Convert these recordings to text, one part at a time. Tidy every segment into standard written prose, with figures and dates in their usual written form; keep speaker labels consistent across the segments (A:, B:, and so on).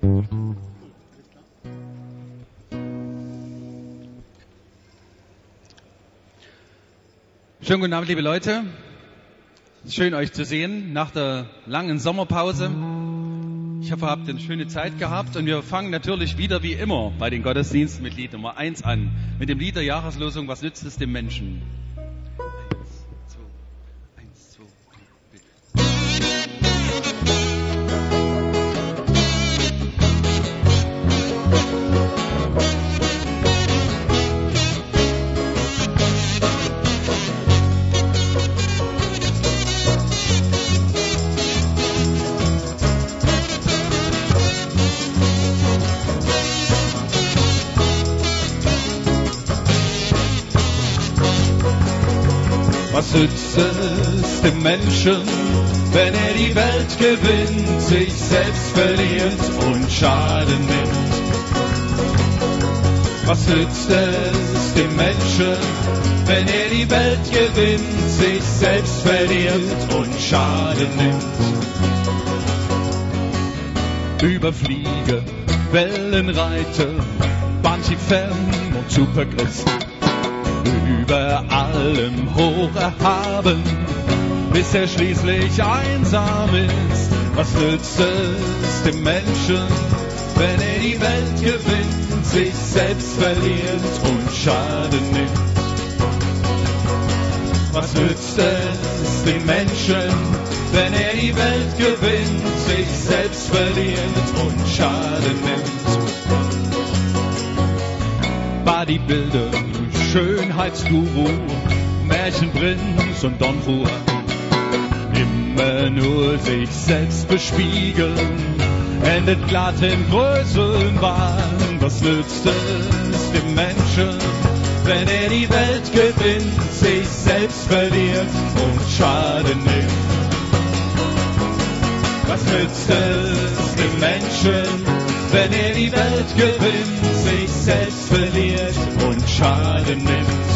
A: Schönen guten Abend, liebe Leute. Schön, euch zu sehen nach der langen Sommerpause. Ich hoffe, ihr habt eine schöne Zeit gehabt. Und wir fangen natürlich wieder wie immer bei den Gottesdiensten mit Lied Nummer 1 an. Mit dem Lied der Jahreslosung, was nützt es dem Menschen? 1, 2,
B: Was nützt es dem Menschen, wenn er die Welt gewinnt, sich selbst verliert und Schaden nimmt? Was nützt es dem Menschen, wenn er die Welt gewinnt, sich selbst verliert und Schaden nimmt? Überfliege, Wellenreiter, Bungee-Fern und Superchrist. Über allem hoch erhaben, bis er schließlich einsam ist. Was nützt es dem Menschen, wenn er die Welt gewinnt, sich selbst verliert und Schaden nimmt? Was nützt es dem Menschen, wenn er die Welt gewinnt, sich selbst verliert und Schaden nimmt? Bodybuilder, Schönheitsguru, Märchenprinz und Don Juan, immer nur sich selbst bespiegeln, endet glatt im Größenwahn. Was nützt es dem Menschen, wenn er die Welt gewinnt, sich selbst verliert und Schaden nimmt? Was nützt es dem Menschen, wenn er die Welt gewinnt, sich selbst verliert und Schaden nimmt?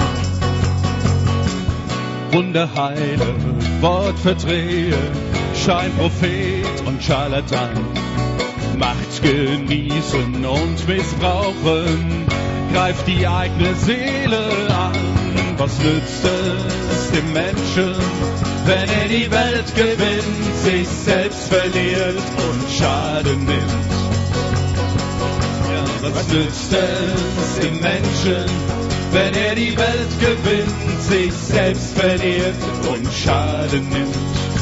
B: Wunderheiler, Wortverdreher, Scheinprophet und Scharlatan, Macht genießen und missbrauchen, greift die eigene Seele an. Was nützt es dem Menschen, wenn er die Welt gewinnt, sich selbst verliert und Schaden nimmt? Was nützt es dem Menschen, wenn er die Welt gewinnt, sich selbst verliert und Schaden nimmt?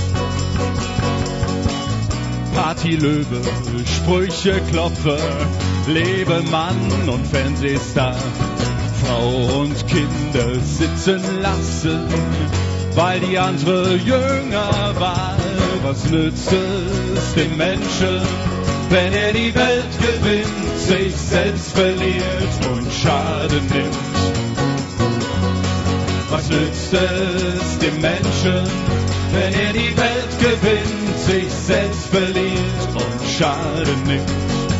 B: Partylöwe, Sprücheklopfer, Lebemann und Fernsehstar, Frau und Kinder sitzen lassen, weil die andere jünger war. Was nützt es dem Menschen, wenn er die Welt gewinnt, sich selbst verliert und Schaden nimmt? Was nützt es dem Menschen, wenn er die Welt gewinnt, sich selbst verliert und Schaden nimmt?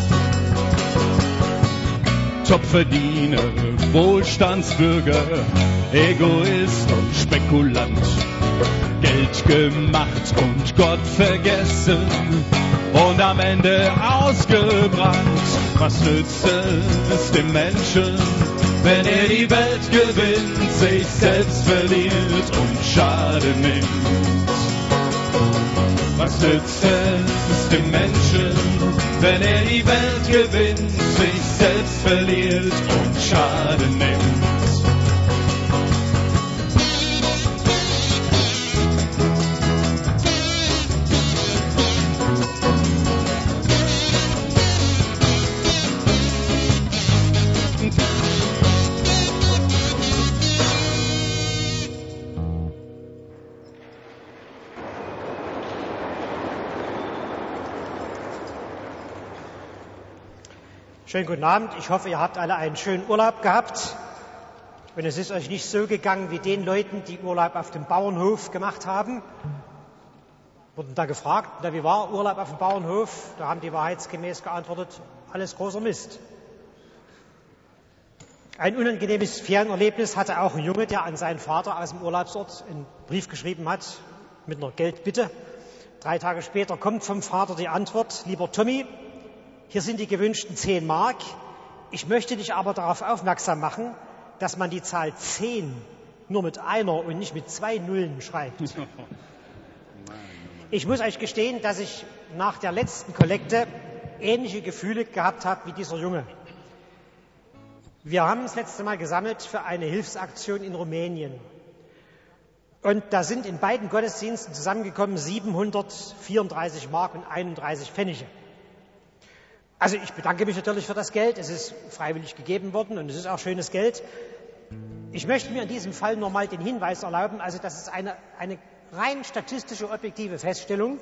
B: Topverdiener, Wohlstandsbürger, Egoist und Spekulant, Geld gemacht und Gott vergessen und am Ende ausgebrannt. Was nützt es dem Menschen, wenn er die Welt gewinnt, sich selbst verliert und Schaden nimmt? Was nützt es dem Menschen, wenn er die Welt gewinnt, sich selbst verliert und Schaden nimmt?
C: Schönen guten Abend. Ich hoffe, ihr habt alle einen schönen Urlaub gehabt. Und es ist euch nicht so gegangen wie den Leuten, die Urlaub auf dem Bauernhof gemacht haben. Wurden da gefragt, wie war Urlaub auf dem Bauernhof? Da haben die wahrheitsgemäß geantwortet, alles großer Mist. Ein unangenehmes Ferienerlebnis hatte auch ein Junge, der an seinen Vater aus dem Urlaubsort einen Brief geschrieben hat mit einer Geldbitte. 3 Tage später kommt vom Vater die Antwort: Lieber Tommy, Hier sind die gewünschten 10 Mark. Ich möchte dich aber darauf aufmerksam machen, dass man die Zahl 10 nur mit einer und nicht mit 2 Nullen schreibt. Ich muss euch gestehen, dass ich nach der letzten Kollekte ähnliche Gefühle gehabt habe wie dieser Junge. Wir haben das letzte Mal gesammelt für eine Hilfsaktion in Rumänien. Und da sind in beiden Gottesdiensten zusammengekommen 734 Mark und 31 Pfennige. Also ich bedanke mich natürlich für das Geld. Es ist freiwillig gegeben worden und es ist auch schönes Geld. Ich möchte mir in diesem Fall nur mal den Hinweis erlauben, also das ist eine rein statistische, objektive Feststellung,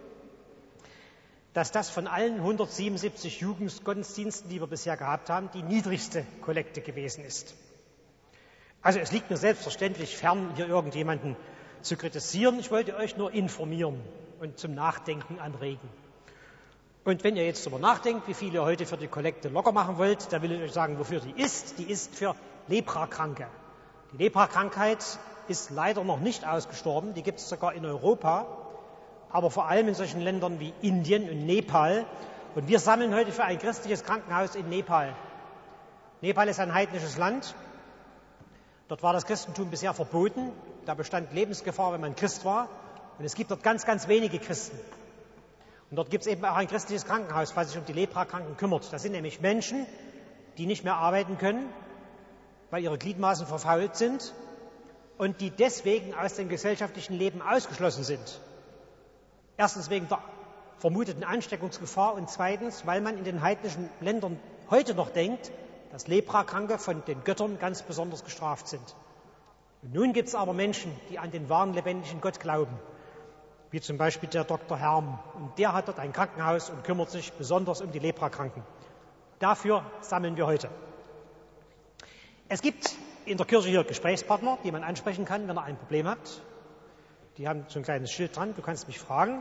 C: dass das von allen 177 Jugendgottesdiensten, die wir bisher gehabt haben, die niedrigste Kollekte gewesen ist. Also es liegt mir selbstverständlich fern, hier irgendjemanden zu kritisieren. Ich wollte euch nur informieren und zum Nachdenken anregen. Und wenn ihr jetzt darüber nachdenkt, wie viel ihr heute für die Kollekte locker machen wollt, dann will ich euch sagen, wofür die ist. Die ist für Leprakranke. Die Leprakrankheit ist leider noch nicht ausgestorben. Die gibt es sogar in Europa, aber vor allem in solchen Ländern wie Indien und Nepal. Und wir sammeln heute für ein christliches Krankenhaus in Nepal. Nepal ist ein heidnisches Land. Dort war das Christentum bisher verboten. Da bestand Lebensgefahr, wenn man Christ war. Und es gibt dort ganz, ganz wenige Christen. Und dort gibt es eben auch ein christliches Krankenhaus, was sich um die Leprakranken kümmert. Das sind nämlich Menschen, die nicht mehr arbeiten können, weil ihre Gliedmaßen verfault sind und die deswegen aus dem gesellschaftlichen Leben ausgeschlossen sind. Erstens wegen der vermuteten Ansteckungsgefahr und zweitens, weil man in den heidnischen Ländern heute noch denkt, dass Leprakranke von den Göttern ganz besonders gestraft sind. Und nun gibt es aber Menschen, die an den wahren, lebendigen Gott glauben, wie zum Beispiel der Dr. Herm. Und der hat dort ein Krankenhaus und kümmert sich besonders um die Leprakranken. Dafür sammeln wir heute. Es gibt in der Kirche hier Gesprächspartner, die man ansprechen kann, wenn er ein Problem hat. Die haben so ein kleines Schild dran, du kannst mich fragen.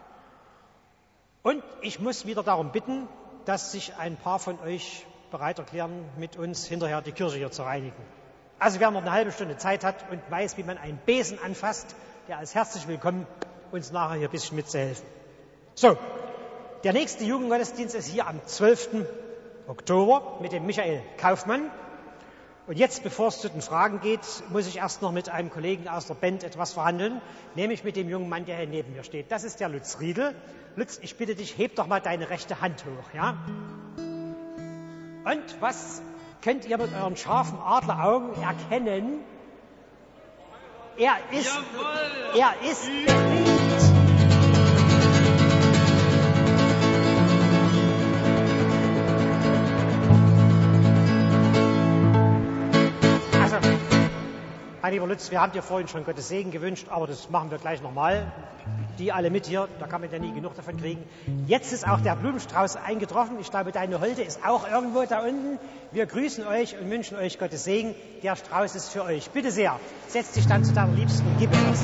C: Und ich muss wieder darum bitten, dass sich ein paar von euch bereit erklären, mit uns hinterher die Kirche hier zu reinigen. Also wer noch eine halbe Stunde Zeit hat und weiß, wie man einen Besen anfasst, der ist herzlich willkommen, uns nachher hier ein bisschen mitzuhelfen. So, der nächste Jugendgottesdienst ist hier am 12. Oktober mit dem Michael Kaufmann. Und jetzt, bevor es zu den Fragen geht, muss ich erst noch mit einem Kollegen aus der Band etwas verhandeln, nämlich mit dem jungen Mann, der hier neben mir steht. Das ist der Lutz Riedel. Lutz, ich bitte dich, heb doch mal deine rechte Hand hoch, ja? Und was könnt ihr mit euren scharfen Adleraugen erkennen? Er ist bereit. Also, mein lieber Lutz, wir haben dir vorhin schon Gottes Segen gewünscht, aber das machen wir gleich nochmal. Die alle mit hier, da kann man ja nie genug davon kriegen. Jetzt ist auch der Blumenstrauß eingetroffen. Ich glaube, deine Holde ist auch irgendwo da unten. Wir grüßen euch und wünschen euch Gottes Segen. Der Strauß ist für euch. Bitte sehr, setz dich dann zu deiner Liebsten und gib etwas.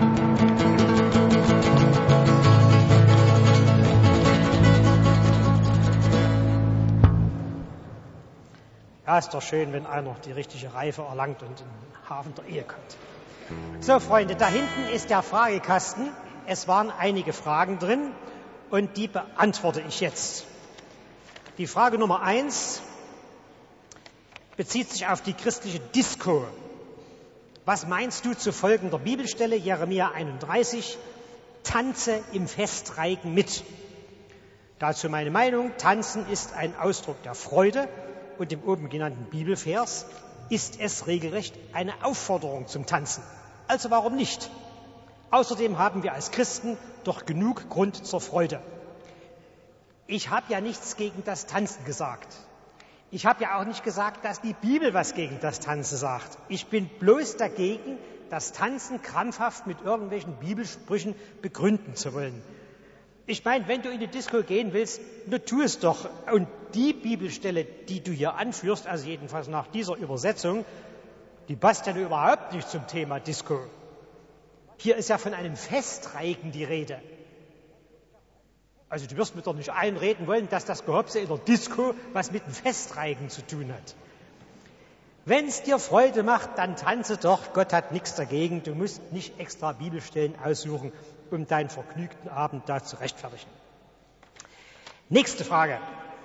C: Ja, ist doch schön, wenn einer die richtige Reife erlangt und in den Hafen der Ehe kommt. So, Freunde, da hinten ist der Fragekasten. Es waren einige Fragen drin und die beantworte ich jetzt. Die Frage Nummer 1 bezieht sich auf die christliche Disco. Was meinst du zu folgender Bibelstelle, Jeremia 31, tanze im Festreigen mit? Dazu meine Meinung, tanzen ist ein Ausdruck der Freude und im oben genannten Bibelvers ist es regelrecht eine Aufforderung zum Tanzen. Also warum nicht? Außerdem haben wir als Christen doch genug Grund zur Freude. Ich habe ja nichts gegen das Tanzen gesagt. Ich habe ja auch nicht gesagt, dass die Bibel was gegen das Tanzen sagt. Ich bin bloß dagegen, das Tanzen krampfhaft mit irgendwelchen Bibelsprüchen begründen zu wollen. Ich meine, wenn du in die Disco gehen willst, dann tu es doch. Und die Bibelstelle, die du hier anführst, also jedenfalls nach dieser Übersetzung, die passt ja überhaupt nicht zum Thema Disco. Hier ist ja von einem Festreigen die Rede. Also du wirst mir doch nicht einreden wollen, dass das Gehopse in der Disco was mit dem Festreigen zu tun hat. Wenn es dir Freude macht, dann tanze doch. Gott hat nichts dagegen. Du musst nicht extra Bibelstellen aussuchen, um deinen vergnügten Abend da zu rechtfertigen. Nächste Frage.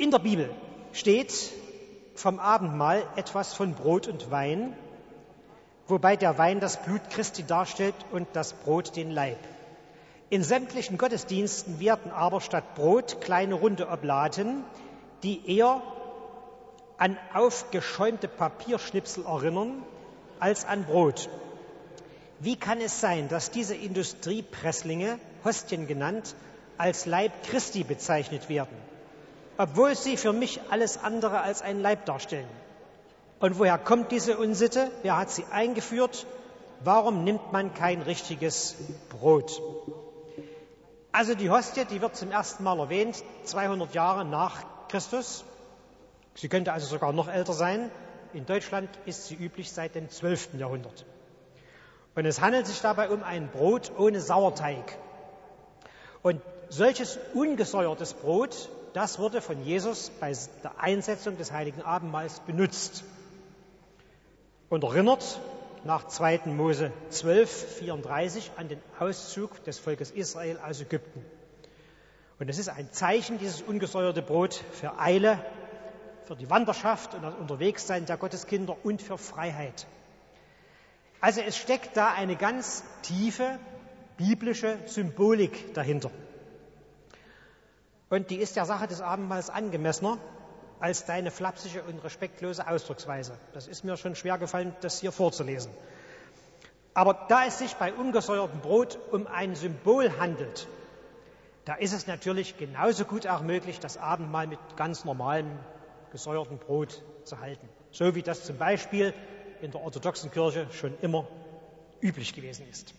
C: In der Bibel steht vom Abendmahl etwas von Brot und Wein, wobei der Wein das Blut Christi darstellt und das Brot den Leib. In sämtlichen Gottesdiensten werden aber statt Brot kleine runde Oblaten, die eher an aufgeschäumte Papierschnipsel erinnern als an Brot. Wie kann es sein, dass diese Industriepresslinge, Hostien genannt, als Leib Christi bezeichnet werden, obwohl sie für mich alles andere als ein Leib darstellen? Und woher kommt diese Unsitte? Wer hat sie eingeführt? Warum nimmt man kein richtiges Brot? Also die Hostie, die wird zum ersten Mal erwähnt, 200 Jahre nach Christus. Sie könnte also sogar noch älter sein. In Deutschland ist sie üblich seit dem 12. Jahrhundert. Und es handelt sich dabei um ein Brot ohne Sauerteig. Und solches ungesäuertes Brot, das wurde von Jesus bei der Einsetzung des Heiligen Abendmahls benutzt und erinnert nach 2. Mose 12,34 an den Auszug des Volkes Israel aus Ägypten. Und es ist ein Zeichen, dieses ungesäuerte Brot, für Eile, für die Wanderschaft und das Unterwegssein der Gotteskinder und für Freiheit. Also es steckt da eine ganz tiefe biblische Symbolik dahinter. Und die ist der Sache des Abendmahls angemessener als deine flapsige und respektlose Ausdrucksweise. Das ist mir schon schwer gefallen, das hier vorzulesen. Aber da es sich bei ungesäuertem Brot um ein Symbol handelt, da ist es natürlich genauso gut auch möglich, das Abendmahl mit ganz normalem gesäuertem Brot zu halten. So wie das zum Beispiel in der orthodoxen Kirche schon immer üblich gewesen ist.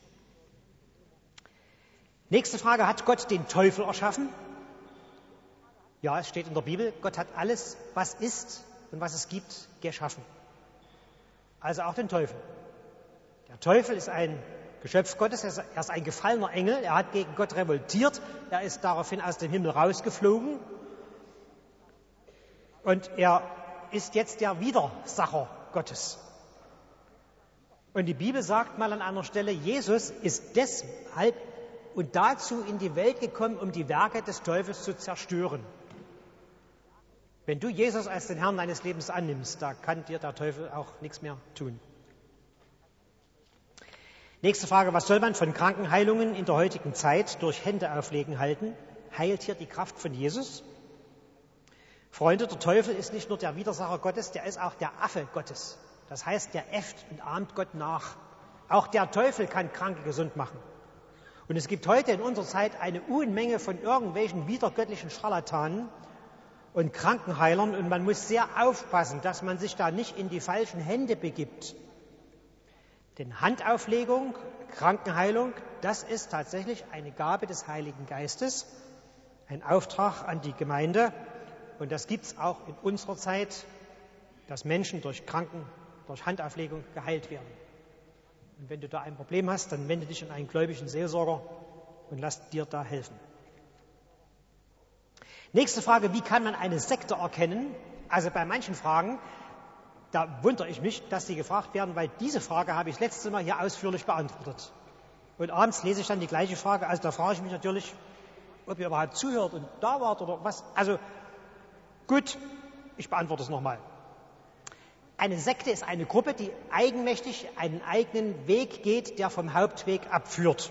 C: Nächste Frage, hat Gott den Teufel erschaffen? Ja, es steht in der Bibel, Gott hat alles, was ist und was es gibt, geschaffen. Also auch den Teufel. Der Teufel ist ein Geschöpf Gottes, er ist ein gefallener Engel, er hat gegen Gott revoltiert, er ist daraufhin aus dem Himmel rausgeflogen und er ist jetzt der Widersacher Gottes. Und die Bibel sagt mal an einer Stelle, Jesus ist deshalb und dazu in die Welt gekommen, um die Werke des Teufels zu zerstören. Wenn du Jesus als den Herrn deines Lebens annimmst, da kann dir der Teufel auch nichts mehr tun. Nächste Frage, was soll man von Krankenheilungen in der heutigen Zeit durch Händeauflegen halten? Heilt hier die Kraft von Jesus? Freunde, der Teufel ist nicht nur der Widersacher Gottes, der ist auch der Affe Gottes. Das heißt, der äfft und ahmt Gott nach. Auch der Teufel kann Kranke gesund machen. Und es gibt heute in unserer Zeit eine Unmenge von irgendwelchen widergöttlichen Scharlatanen und Krankenheilern. Und man muss sehr aufpassen, dass man sich da nicht in die falschen Hände begibt. Denn Handauflegung, Krankenheilung, das ist tatsächlich eine Gabe des Heiligen Geistes, ein Auftrag an die Gemeinde. Und das gibt es auch in unserer Zeit, dass Menschen durch Handauflegung geheilt werden. Und wenn du da ein Problem hast, dann wende dich an einen gläubigen Seelsorger und lass dir da helfen. Nächste Frage, wie kann man eine Sekte erkennen? Also bei manchen Fragen, da wundere ich mich, dass die gefragt werden, weil diese Frage habe ich das letzte Mal hier ausführlich beantwortet. Und abends lese ich dann die gleiche Frage, also da frage ich mich natürlich, ob ihr überhaupt zuhört und da wart oder was. Also gut, ich beantworte es nochmal. Eine Sekte ist eine Gruppe, die eigenmächtig einen eigenen Weg geht, der vom Hauptweg abführt.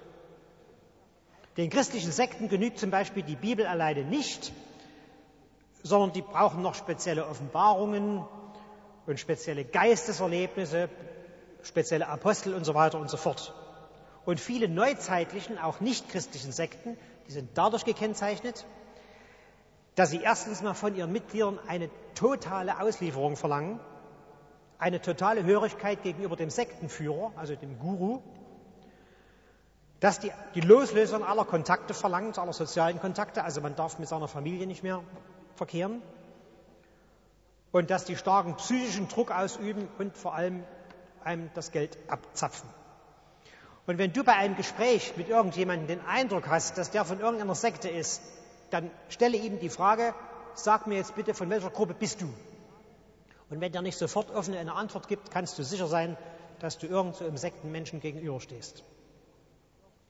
C: Den christlichen Sekten genügt zum Beispiel die Bibel alleine nicht, sondern die brauchen noch spezielle Offenbarungen und spezielle Geisteserlebnisse, spezielle Apostel und so weiter und so fort. Und viele neuzeitlichen, auch nicht christlichen Sekten, die sind dadurch gekennzeichnet, dass sie erstens mal von ihren Mitgliedern eine totale Auslieferung verlangen, eine totale Hörigkeit gegenüber dem Sektenführer, also dem Guru, dass die Loslösung aller Kontakte verlangen, aller sozialen Kontakte, also man darf mit seiner Familie nicht mehr verkehren, und dass die starken psychischen Druck ausüben und vor allem einem das Geld abzapfen. Und wenn du bei einem Gespräch mit irgendjemandem den Eindruck hast, dass der von irgendeiner Sekte ist, dann stelle ihm die Frage, sag mir jetzt bitte, von welcher Gruppe bist du? Und wenn der nicht sofort offen eine Antwort gibt, kannst du sicher sein, dass du irgendwo im Sektenmenschen gegenüberstehst.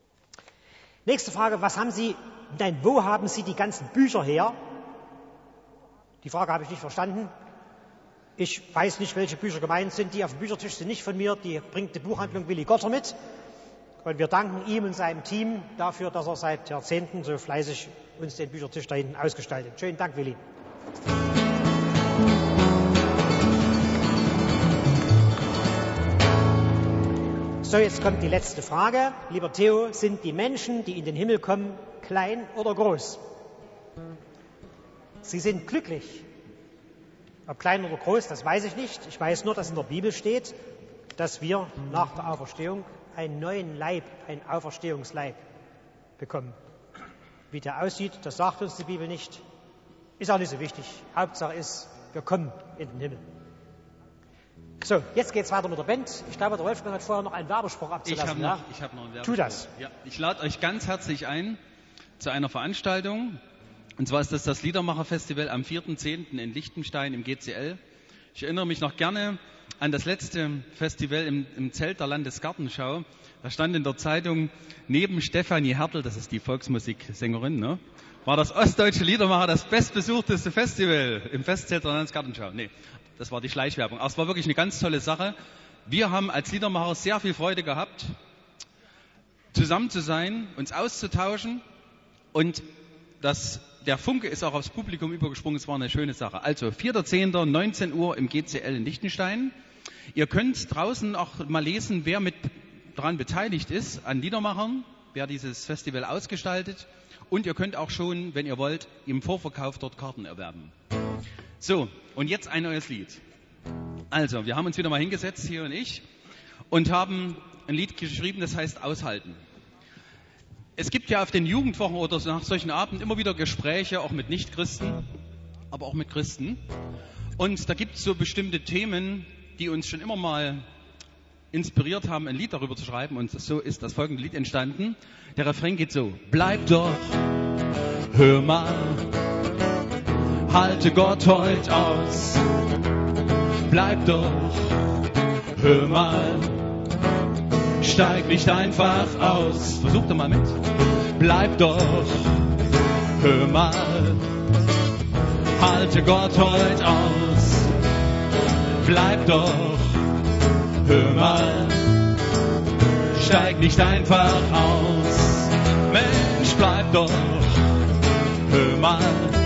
C: Nächste Frage, wo haben Sie die ganzen Bücher her, Die Frage habe ich nicht verstanden. Ich weiß nicht, welche Bücher gemeint sind. Die auf dem Büchertisch sind nicht von mir. Die bringt die Buchhandlung Willi Gotter mit. Und wir danken ihm und seinem Team dafür, dass er seit Jahrzehnten so fleißig uns den Büchertisch da hinten ausgestaltet. Schönen Dank, Willi. So, jetzt kommt die letzte Frage. Lieber Theo, sind die Menschen, die in den Himmel kommen, klein oder groß? Sie sind glücklich. Ob klein oder groß, das weiß ich nicht. Ich weiß nur, dass in der Bibel steht, dass wir nach der Auferstehung einen neuen Leib, einen Auferstehungsleib bekommen. Wie der aussieht, das sagt uns die Bibel nicht. Ist auch nicht so wichtig. Hauptsache ist, wir kommen in den Himmel. So, jetzt geht's weiter mit der Band. Ich glaube, der Wolfgang hat vorher noch einen Werbespruch abzulassen.
A: Ich habe noch einen Werbespruch.
C: Tu das.
A: Ja, ich lade euch ganz herzlich ein zu einer Veranstaltung. Und zwar ist das Liedermacher-Festival am 4.10. in Liechtenstein im GCL. Ich erinnere mich noch gerne an das letzte Festival im Zelt der Landesgartenschau. Da stand in der Zeitung, neben Stefanie Hertel, das ist die Volksmusiksängerin, ne, war das Ostdeutsche Liedermacher das bestbesuchteste Festival im Festzelt der Landesgartenschau. Nee, das war die Schleichwerbung. Aber es war wirklich eine ganz tolle Sache. Wir haben als Liedermacher sehr viel Freude gehabt, zusammen zu sein, uns auszutauschen und der Funke ist auch aufs Publikum übergesprungen. Es war eine schöne Sache. Also 4.10., 19 Uhr im GCL in Liechtenstein. Ihr könnt draußen auch mal lesen, wer mit daran beteiligt ist, an Liedermachern, wer dieses Festival ausgestaltet. Und ihr könnt auch schon, wenn ihr wollt, im Vorverkauf dort Karten erwerben. So, und jetzt ein neues Lied. Also, wir haben uns wieder mal hingesetzt, hier und ich, und haben ein Lied geschrieben, das heißt Aushalten. Es gibt ja auf den Jugendwochen oder nach solchen Abenden immer wieder Gespräche, auch mit Nichtchristen, aber auch mit Christen. Und da gibt es so bestimmte Themen, die uns schon immer mal inspiriert haben, ein Lied darüber zu schreiben. Und so ist das folgende Lied entstanden. Der Refrain geht so. Bleib doch, hör mal, halte Gott heut aus. Bleib doch, hör mal, steig nicht einfach aus. Versuch doch mal mit. Bleib doch, hör mal, halte Gott heut aus. Bleib doch, hör mal, steig nicht einfach aus. Mensch, bleib doch, hör mal,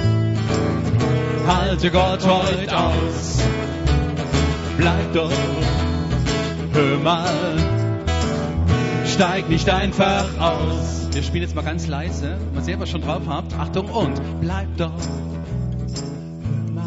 A: halte Gott heut aus. Bleib doch, hör mal, steig nicht einfach aus. Wir spielen jetzt mal ganz leise. Mal sehen, was ihr schon drauf habt. Achtung und bleib doch. Hör mal.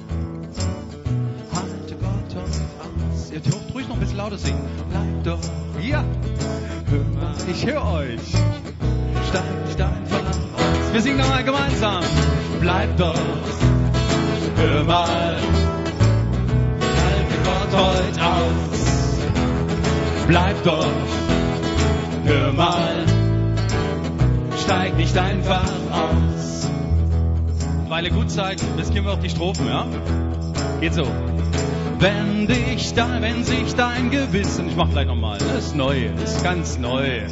A: Halte Gott aus. Ihr dürft ruhig noch ein bisschen lauter singen. Bleib doch. Ja. Hör mal. Ich höre euch. Steig nicht einfach aus. Wir singen nochmal gemeinsam. Bleib doch. Hör mal. Halte Gott heute aus. Bleib doch. Hör mal, steig nicht einfach aus. Weile gut zeigt, jetzt gehen wir auf die Strophen, ja? Geht so. Wenn sich dein Gewissen, ich mach gleich nochmal, das ist neu, das ist ganz neu.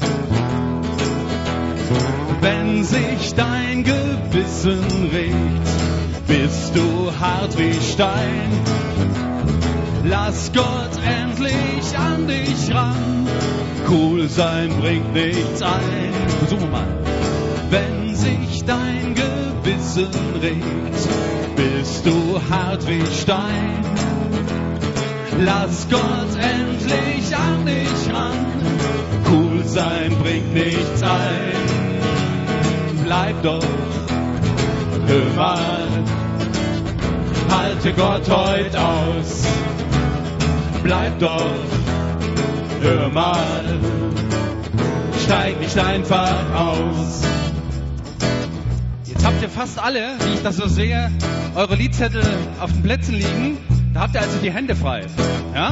A: Wenn sich dein Gewissen regt, bist du hart wie Stein. Lass Gott endlich an dich ran. Cool sein bringt nichts ein. Versuchen wir mal. Wenn sich dein Gewissen regt, bist du hart wie Stein. Lass Gott endlich an dich ran. Cool sein bringt nichts ein. Bleib doch, hör mal, halte Gott heut aus. Bleib doch, hör mal, steig nicht einfach aus. Jetzt habt ihr fast alle, wie ich das so sehe, eure Liedzettel auf den Plätzen liegen. Da habt ihr also die Hände frei. Ja?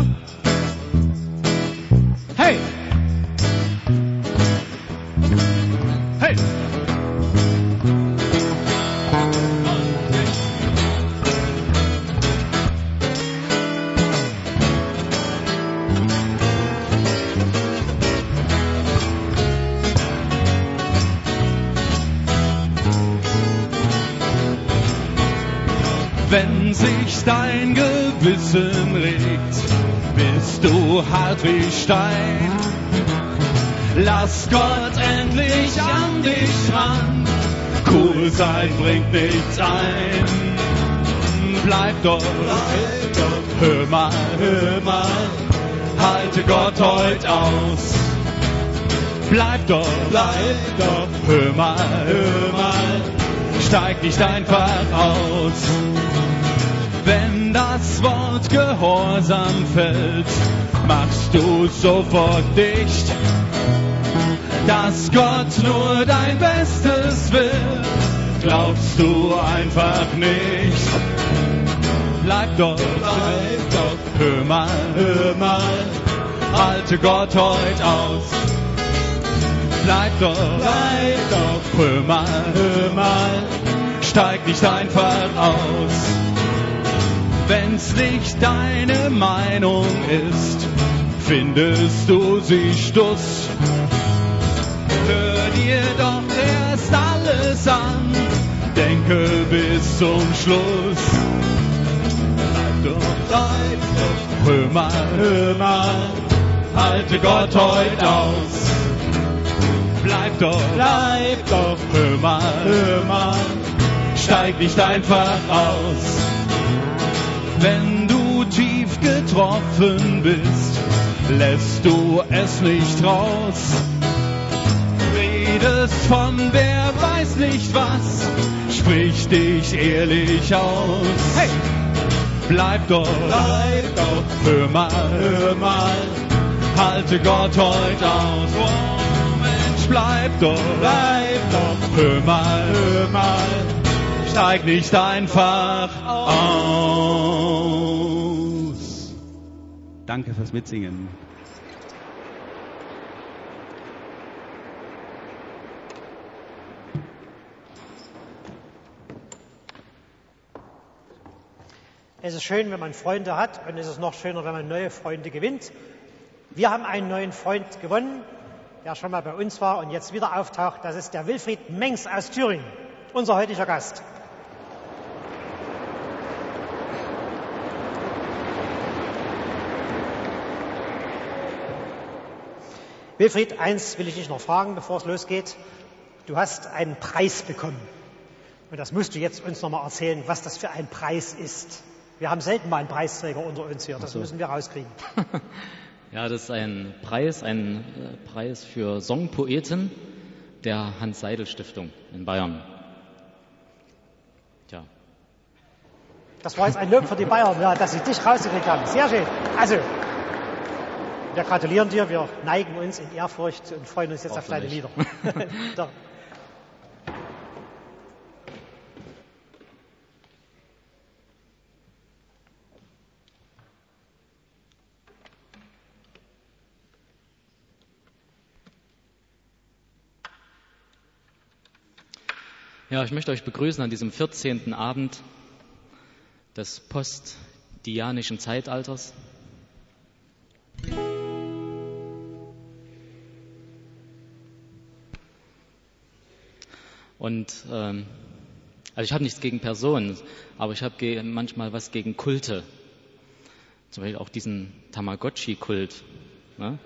A: Hey! Hey!
B: Wenn sich dein Gewissen regt, bist du hart wie Stein. Lass Gott endlich an dich ran, cool sein bringt nichts ein. Bleib doch, hör mal, halte Gott heut aus. Bleib doch, hör mal, steig nicht einfach aus. Wenn das Wort Gehorsam fällt, machst du sofort dicht, dass Gott nur dein Bestes will, glaubst du einfach nicht. Bleib doch, hör mal, halte Gott heut aus. Bleib doch, hör mal, steig nicht einfach aus. Wenn's nicht deine Meinung ist, findest du sie Stuss. Hör dir doch erst alles an, denke bis zum Schluss. Bleib doch, hör mal, halte Gott heut aus. Bleib doch, hör mal, steig nicht einfach aus. Wenn du tief getroffen bist, lässt du es nicht raus. Redest von wer weiß nicht was, sprich dich ehrlich aus. Hey! Bleib doch, hör mal, halte Gott heut aus. Oh Mensch, bleib doch, hör mal, steig nicht einfach aus.
A: Danke fürs Mitsingen.
C: Es ist schön, wenn man Freunde hat, und es ist noch schöner, wenn man neue Freunde gewinnt. Wir haben einen neuen Freund gewonnen, der schon mal bei uns war und jetzt wieder auftaucht. Das ist der Wilfried Mengs aus Thüringen, unser heutiger Gast. Wilfried, eins will ich dich noch fragen, bevor es losgeht. Du hast einen Preis bekommen. Und das musst du jetzt uns noch mal erzählen, was das für ein Preis ist. Wir haben selten mal einen Preisträger unter uns hier. Das müssen wir rauskriegen.
D: Ja, das ist ein Preis für Songpoeten der Hans-Seidel-Stiftung in Bayern. Tja.
C: Das war jetzt ein Lob für die Bayern, ja, dass sie dich rausgekriegt haben. Sehr schön. Also, wir gratulieren dir, wir neigen uns in Ehrfurcht und freuen uns jetzt auf deine Lieder.
D: Ja, ich möchte euch begrüßen an diesem 14. Abend des postdianischen Zeitalters. Und also ich habe nichts gegen Personen, aber ich habe manchmal was gegen Kulte. Zum Beispiel auch diesen Tamagotchi-Kult. Ne?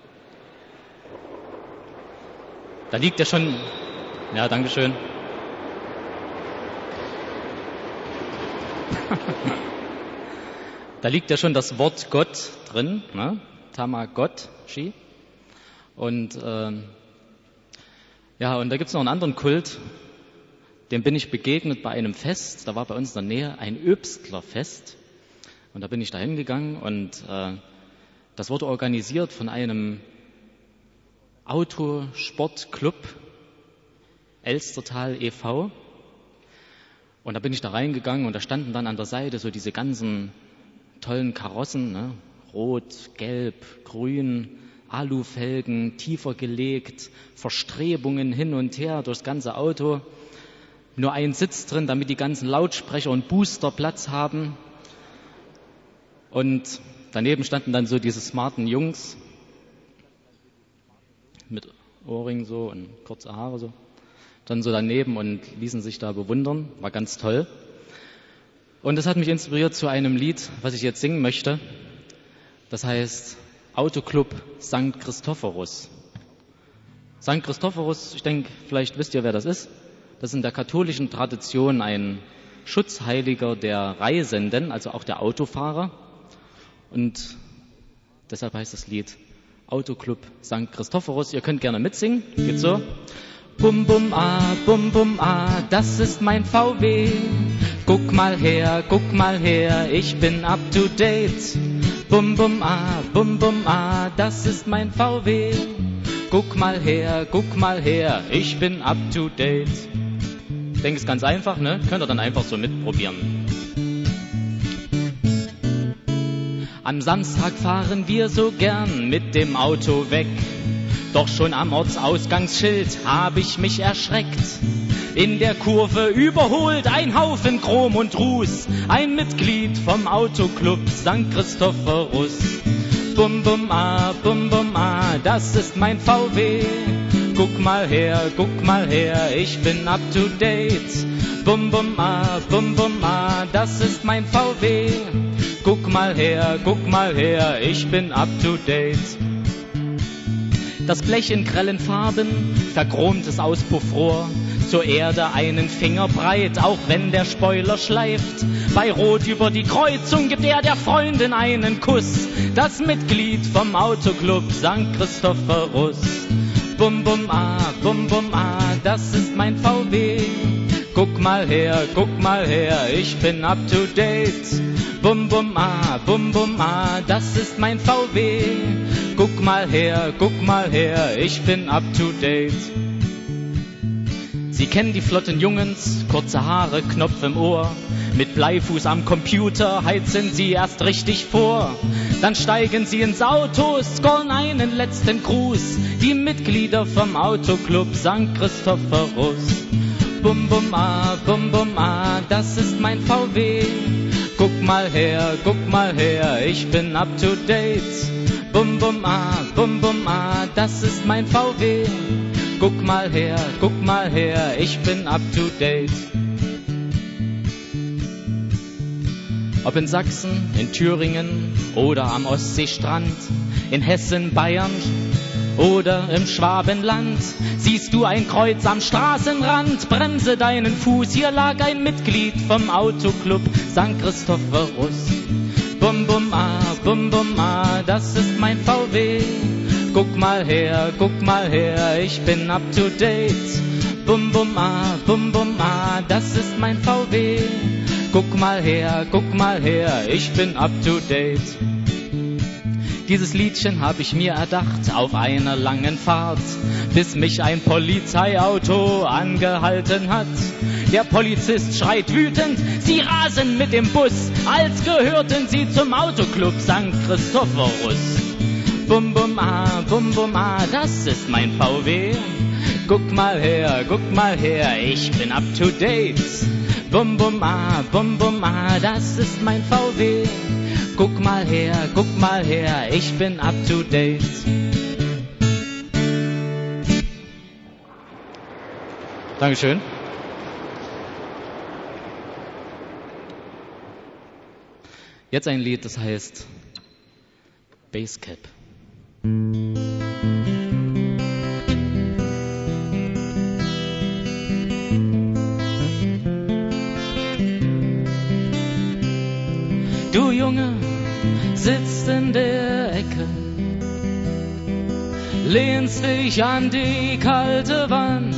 D: Da liegt ja schon... Ja, Dankeschön. Da liegt ja schon das Wort Gott drin, ne? Tamagotchi. Und und da gibt es noch einen anderen Kult, dem bin ich begegnet bei einem Fest. Da war bei uns in der Nähe ein Öbstlerfest. Und da bin ich da hingegangen und das wurde organisiert von einem Autosportclub, Elstertal e.V. Und da bin ich da reingegangen und da standen dann an der Seite so diese ganzen tollen Karossen, ne? Rot, Gelb, Grün, Alufelgen, tiefer gelegt, Verstrebungen hin und her durchs ganze Auto. Nur ein Sitz drin, damit die ganzen Lautsprecher und Booster Platz haben. Und daneben standen dann so diese smarten Jungs mit Ohrringen so und kurze Haare so. Dann so daneben und ließen sich da bewundern. War ganz toll. Und das hat mich inspiriert zu einem Lied, was ich jetzt singen möchte. Das heißt Autoclub St. Christophorus. St. Christophorus, ich denke, vielleicht wisst ihr, wer das ist. Das ist in der katholischen Tradition ein Schutzheiliger der Reisenden, also auch der Autofahrer. Und deshalb heißt das Lied Autoclub St. Christophorus. Ihr könnt gerne mitsingen. Geht so. Bum bum ah, das ist mein VW. Guck mal her, ich bin up to date. Bum bum ah, das ist mein VW. Guck mal her, ich bin up to date. Ich denke, es ist ganz einfach, ne? Könnt ihr dann einfach so mitprobieren. Am Samstag fahren wir so gern mit dem Auto weg. Doch schon am Ortsausgangsschild habe ich mich erschreckt. In der Kurve überholt ein Haufen Chrom und Ruß, ein Mitglied vom Autoclub St. Christophorus. Bum bum ah, das ist mein VW. Guck mal her, ich bin up to date. Bum bum ah, das ist mein VW. Guck mal her, ich bin up to date. Das Blech in grellen Farben, verchromtes Auspuffrohr, zur Erde einen Finger breit, auch wenn der Spoiler schleift. Bei Rot über die Kreuzung gibt er der Freundin einen Kuss, das Mitglied vom Autoclub St. Christophorus. Bum bum ah, das ist mein VW. Guck mal her, ich bin up to date. Bum bum ah, das ist mein VW. Guck mal her, ich bin up to date. Sie kennen die flotten Jungens, kurze Haare, Knopf im Ohr. Mit Bleifuß am Computer heizen sie erst richtig vor. Dann steigen sie ins Auto, scoren einen letzten Gruß. Die Mitglieder vom Autoclub St. Christophorus. Bum bum ah, das ist mein VW. Guck mal her, ich bin up to date. Bum bum ah, das ist mein VW. Guck mal her, ich bin up to date. Ob in Sachsen, in Thüringen oder am Ostseestrand, in Hessen, Bayern oder im Schwabenland, siehst du ein Kreuz am Straßenrand, bremse deinen Fuß, hier lag ein Mitglied vom Autoclub St. Christophorus. Bum bum ah, das ist mein VW. Guck mal her, ich bin up to date. Bum bum ah, das ist mein VW. Guck mal her, ich bin up to date. Dieses Liedchen habe ich mir erdacht auf einer langen Fahrt, bis mich ein Polizeiauto angehalten hat. Der Polizist schreit wütend, sie rasen mit dem Bus, als gehörten sie zum Autoclub St. Christophorus. Bum bum ah, das ist mein VW. Guck mal her, ich bin up to date. Bum bum ah, das ist mein VW. Guck mal her, ich bin up to date. Dankeschön. Jetzt ein Lied, das heißt Basecap. Du Junge, sitzt in der Ecke, lehnst dich an die kalte Wand.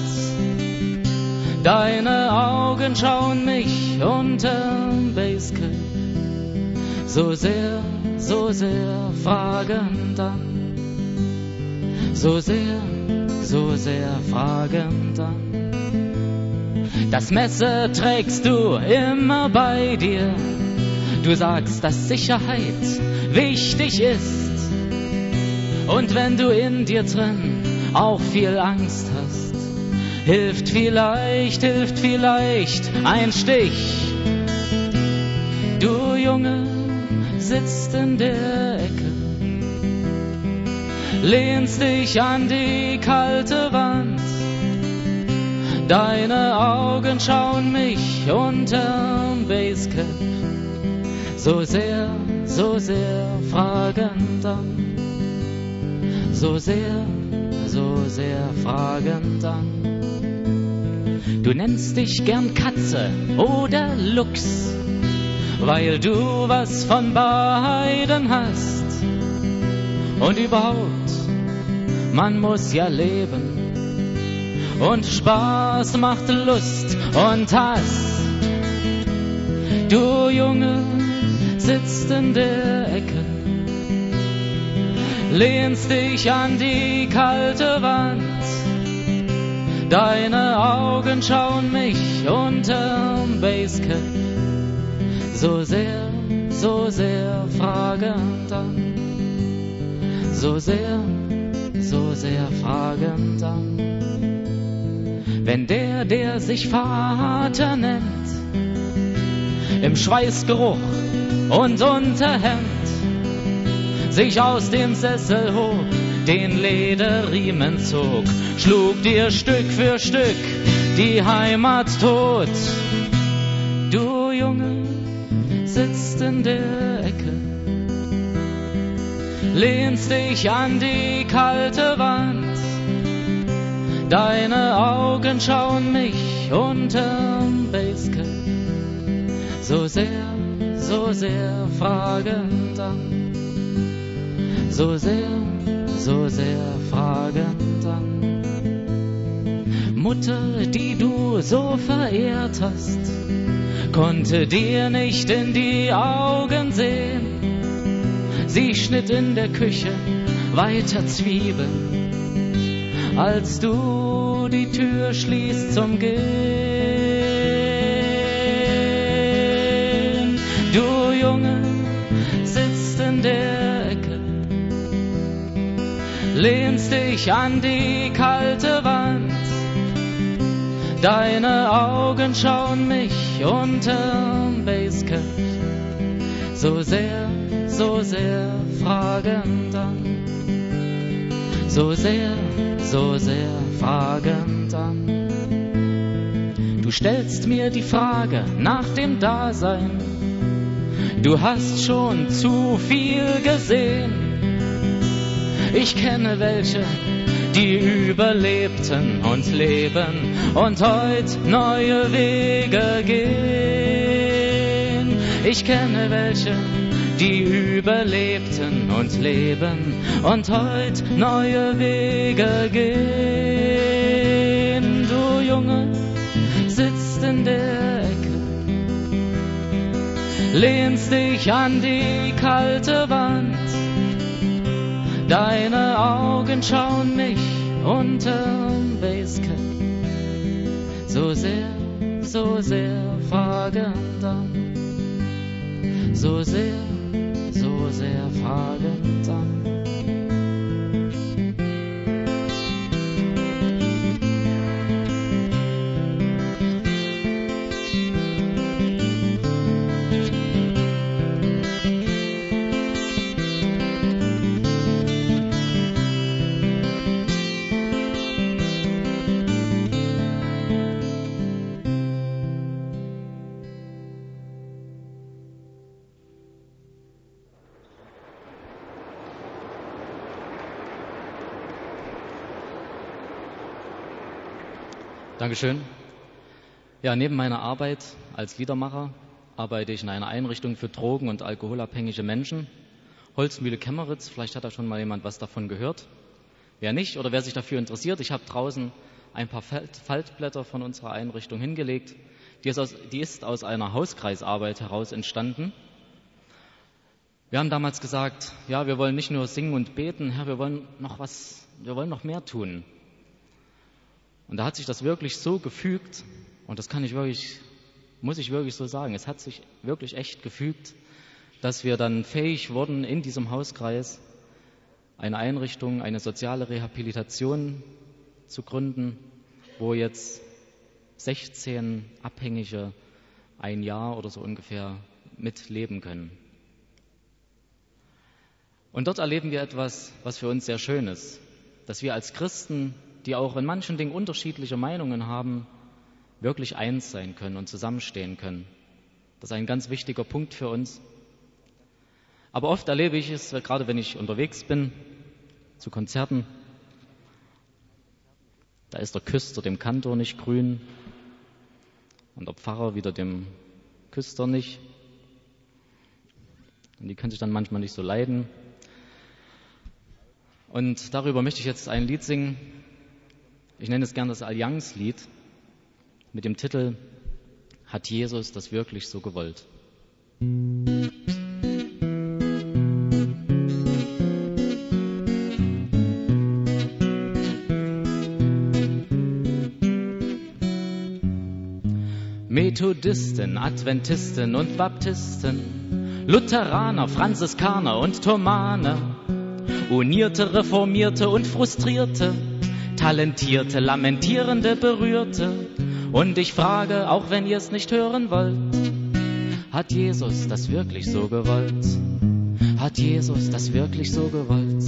D: Deine Augen schauen mich unterm Basecap so sehr fragend an. So sehr fragend an. Das Messer trägst du immer bei dir. Du sagst, dass Sicherheit wichtig ist. Und wenn du in dir drin auch viel Angst hast, hilft vielleicht ein Stich. Du Junge, sitzt in der Ecke, lehnst dich an die kalte Wand. Deine Augen schauen mich unterm Basecap so sehr fragend an. So sehr fragend an. Du nennst dich gern Katze oder Luchs, weil du was von beiden hast. Und überhaupt, man muss ja leben. Und Spaß macht Lust und Hass. Du Junge sitzt in der Ecke, lehnst dich an die kalte Wand. Deine Augen schauen mich unterm Basecap so sehr fragend an. So sehr fragend an. Wenn der sich Vater nennt, im Schweißgeruch und Unterhemd, sich aus dem Sessel hob, den Lederriemen zog, schlug dir Stück für Stück die Heimat tot. Du Junge sitzt in der Ecke, lehnst dich an die kalte Wand. Deine Augen schauen mich unterm Basecap so sehr fragend an. So sehr fragend an. Mutter, die du so verehrt hast, konnte dir nicht in die Augen sehen. Sie schnitt in der Küche weiter Zwiebeln, als du die Tür schließt zum Gehen. Du Junge sitzt in der Ecke, lehnst dich an die kalte Wand. Deine Augen schauen mich unterm Basecap so sehr fragend an. So sehr fragend an. Du stellst mir die Frage nach dem Dasein. Du hast schon zu viel gesehen. Ich kenne welche, die überlebten und leben und heut neue Wege gehen. Ich kenne welche, die überlebten und leben und heut neue Wege gehen. Du Junge sitzt in der Ecke, lehnst dich an die kalte Wand. Deine Augen schauen mich unterm Basecap so sehr fragend an. So sehr fragend an. Dankeschön. Ja, neben meiner Arbeit als Liedermacher arbeite ich in einer Einrichtung für drogen- und alkoholabhängige Menschen. Holzmühle Kemmeritz, vielleicht hat da schon mal jemand was davon gehört. Wer nicht oder wer sich dafür interessiert, ich habe draußen ein paar Faltblätter von unserer Einrichtung hingelegt. Die ist aus einer Hauskreisarbeit heraus entstanden. Wir haben damals gesagt, ja, wir wollen nicht nur singen und beten, Herr, wir wollen noch mehr tun. Und da hat sich das wirklich so gefügt, und das muss ich wirklich so sagen, es hat sich wirklich echt gefügt, dass wir dann fähig wurden, in diesem Hauskreis eine Einrichtung, eine soziale Rehabilitation zu gründen, wo jetzt 16 Abhängige ein Jahr oder so ungefähr mitleben können. Und dort erleben wir etwas, was für uns sehr schön ist, dass wir als Christen die auch in manchen Dingen unterschiedliche Meinungen haben, wirklich eins sein können und zusammenstehen können. Das ist ein ganz wichtiger Punkt für uns. Aber oft erlebe ich es, gerade wenn ich unterwegs bin, zu Konzerten, da ist der Küster dem Kantor nicht grün und der Pfarrer wieder dem Küster nicht. Und die können sich dann manchmal nicht so leiden. Und darüber möchte ich jetzt ein Lied singen. Ich nenne es gern das Allianzlied mit dem Titel Hat Jesus das wirklich so gewollt? Methodisten, Adventisten und Baptisten, Lutheraner, Franziskaner und Thomaner, Unierte, Reformierte und Frustrierte, Talentierte, Lamentierende, Berührte. Und ich frage, auch wenn ihr es nicht hören wollt, hat Jesus das wirklich so gewollt? Hat Jesus das wirklich so gewollt?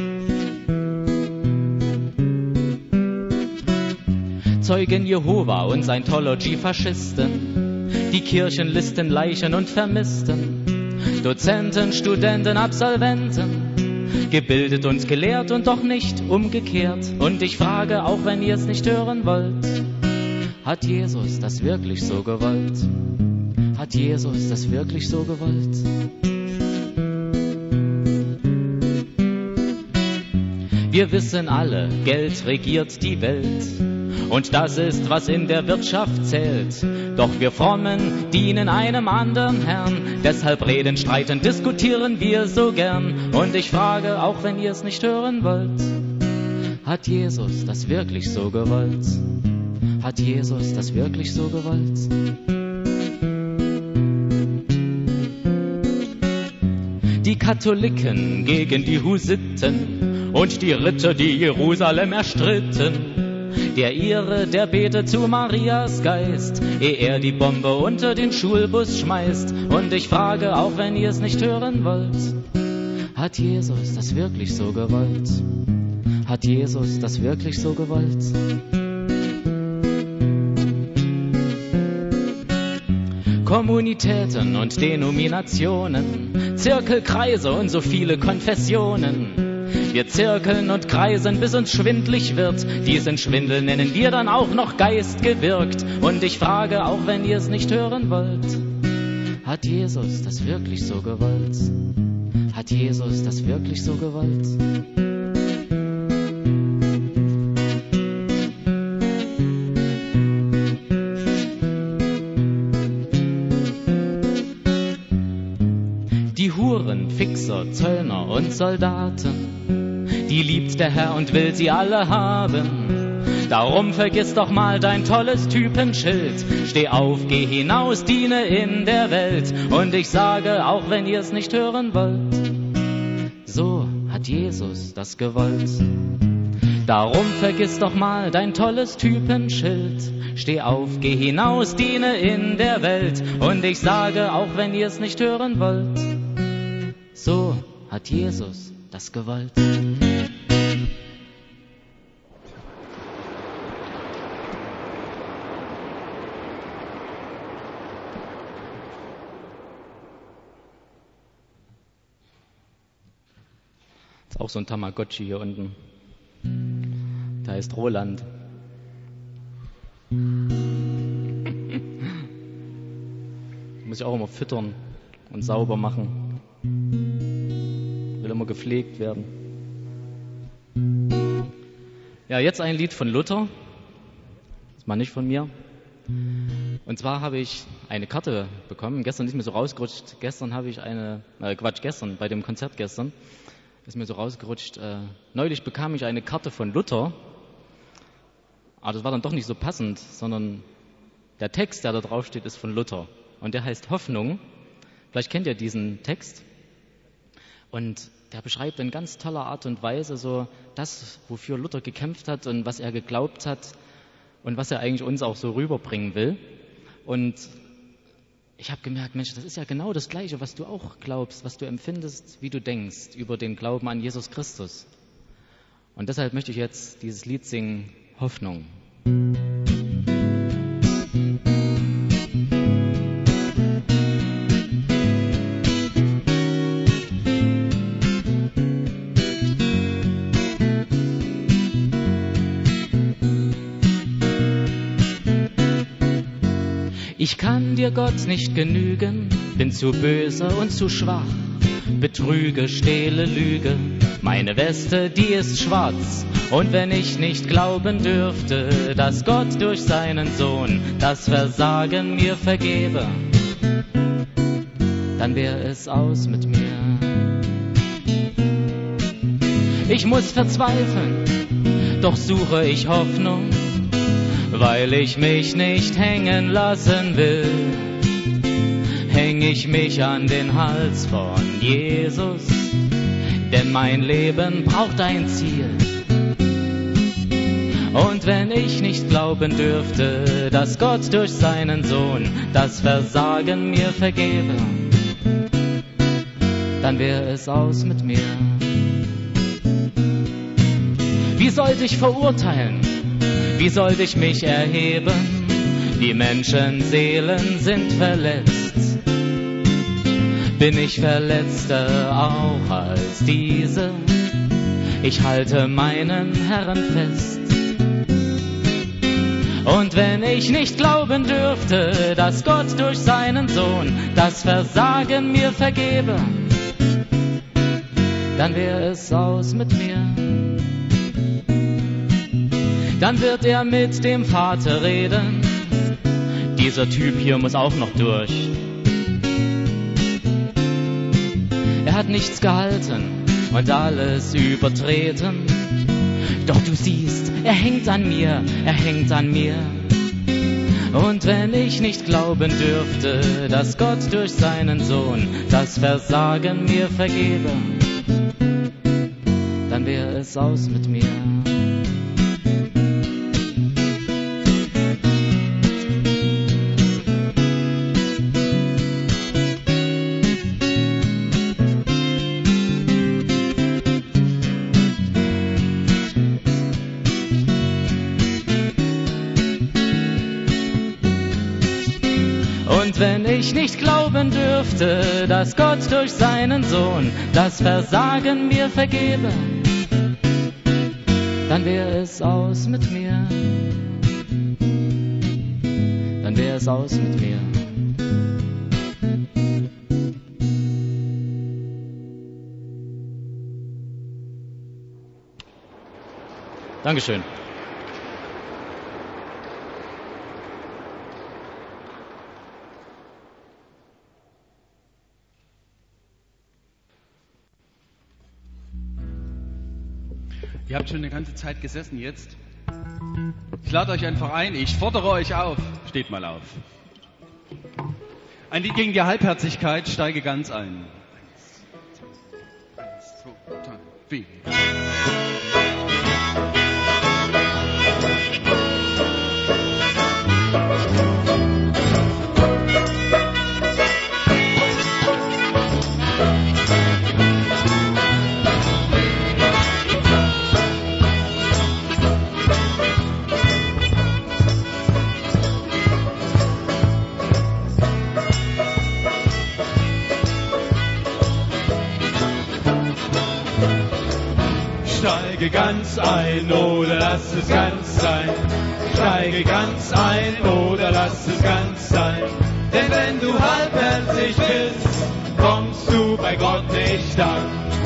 D: Zeugen Jehova und Scientology-Faschisten, die Kirchenlisten, Leichen und Vermissten, Dozenten, Studenten, Absolventen, gebildet und gelehrt und doch nicht umgekehrt. Und ich frage, auch wenn ihr es nicht hören wollt, hat Jesus das wirklich so gewollt? Hat Jesus das wirklich so gewollt? Wir wissen alle, Geld regiert die Welt. Und das ist, was in der Wirtschaft zählt. Doch wir frommen dienen einem anderen Herrn. Deshalb reden, streiten, diskutieren wir so gern. Und ich frage, auch wenn ihr es nicht hören wollt, hat Jesus das wirklich so gewollt? Hat Jesus das wirklich so gewollt? Die Katholiken gegen die Hussiten und die Ritter, die Jerusalem erstritten. Der Ire, der betet zu Marias Geist, ehe er die Bombe unter den Schulbus schmeißt. Und ich frage, auch wenn ihr es nicht hören wollt, hat Jesus das wirklich so gewollt? Hat Jesus das wirklich so gewollt? Kommunitäten und Denominationen, Zirkelkreise und so viele Konfessionen. Wir zirkeln und kreisen, bis uns schwindlig wird. Diesen Schwindel nennen wir dann auch noch geistgewirkt. Und ich frage, auch wenn ihr es nicht hören wollt, hat Jesus das wirklich so gewollt? Hat Jesus das wirklich so gewollt? Die Huren, Fixer, Zöllner und Soldaten, die liebt der Herr und will sie alle haben. Darum vergiss doch mal dein tolles Typenschild. Steh auf, geh hinaus, diene in der Welt. Und ich sage, auch wenn ihr es nicht hören wollt, so hat Jesus das gewollt. Darum vergiss doch mal dein tolles Typenschild. Steh auf, geh hinaus, diene in der Welt. Und ich sage, auch wenn ihr es nicht hören wollt, so hat Jesus das gewollt. Das ist auch so ein Tamagotchi hier unten. Der heißt Roland. Muss ich auch immer füttern und sauber machen. Will immer gepflegt werden. Ja, jetzt ein Lied von Luther. Das ist mal nicht von mir. Und zwar habe ich eine Karte bekommen. Gestern ist mir so rausgerutscht. Gestern bei dem Konzert gestern ist mir so rausgerutscht. Neulich bekam ich eine Karte von Luther. Aber das war dann doch nicht so passend, sondern der Text, der da drauf steht, ist von Luther. Und der heißt Hoffnung. Vielleicht kennt ihr diesen Text. Und der beschreibt in ganz toller Art und Weise so das, wofür Luther gekämpft hat und was er geglaubt hat und was er eigentlich uns auch so rüberbringen will. Und ich habe gemerkt, Mensch, das ist ja genau das Gleiche, was du auch glaubst, was du empfindest, wie du denkst über den Glauben an Jesus Christus. Und deshalb möchte ich jetzt dieses Lied singen, Hoffnung. Ich kann dir Gott nicht genügen, bin zu böse und zu schwach, betrüge, stehle, lüge, meine Weste, die ist schwarz. Und wenn ich nicht glauben dürfte, dass Gott durch seinen Sohn das Versagen mir vergebe, dann wäre es aus mit mir. Ich muss verzweifeln, doch suche ich Hoffnung, weil ich mich nicht hängen lassen will, häng ich mich an den Hals von Jesus, denn mein Leben braucht ein Ziel. Und wenn ich nicht glauben dürfte, dass Gott durch seinen Sohn das Versagen mir vergebe, dann wäre es aus mit mir. Wie sollte ich verurteilen? Wie sollte ich mich erheben? Die Menschenseelen sind verletzt. Bin ich verletzter auch als diese? Ich halte meinen Herrn fest. Und wenn ich nicht glauben dürfte, dass Gott durch seinen Sohn das Versagen mir vergebe, dann wäre es aus mit mir. Dann wird er mit dem Vater reden. Dieser Typ hier muss auch noch durch. Er hat nichts gehalten und alles übertreten. Doch du siehst, er hängt an mir, er hängt an mir. Und wenn ich nicht glauben dürfte, dass Gott durch seinen Sohn das Versagen mir vergebe, dann wäre es aus mit mir. Und wenn ich nicht glauben dürfte, dass Gott durch seinen Sohn das Versagen mir vergebe, dann wäre es aus mit mir. Dann wäre es aus mit mir. Dankeschön.
A: Ihr habt schon eine ganze Zeit gesessen jetzt. Ich lade euch einfach ein, ich fordere euch auf. Steht mal auf. Ein Lied gegen die Halbherzigkeit, steige ganz ein. 1, 2, 3, 4.
B: Steige ganz ein oder lass es ganz sein. Steige ganz ein oder lass es ganz sein. Denn wenn du halbherzig bist, kommst du bei Gott nicht an.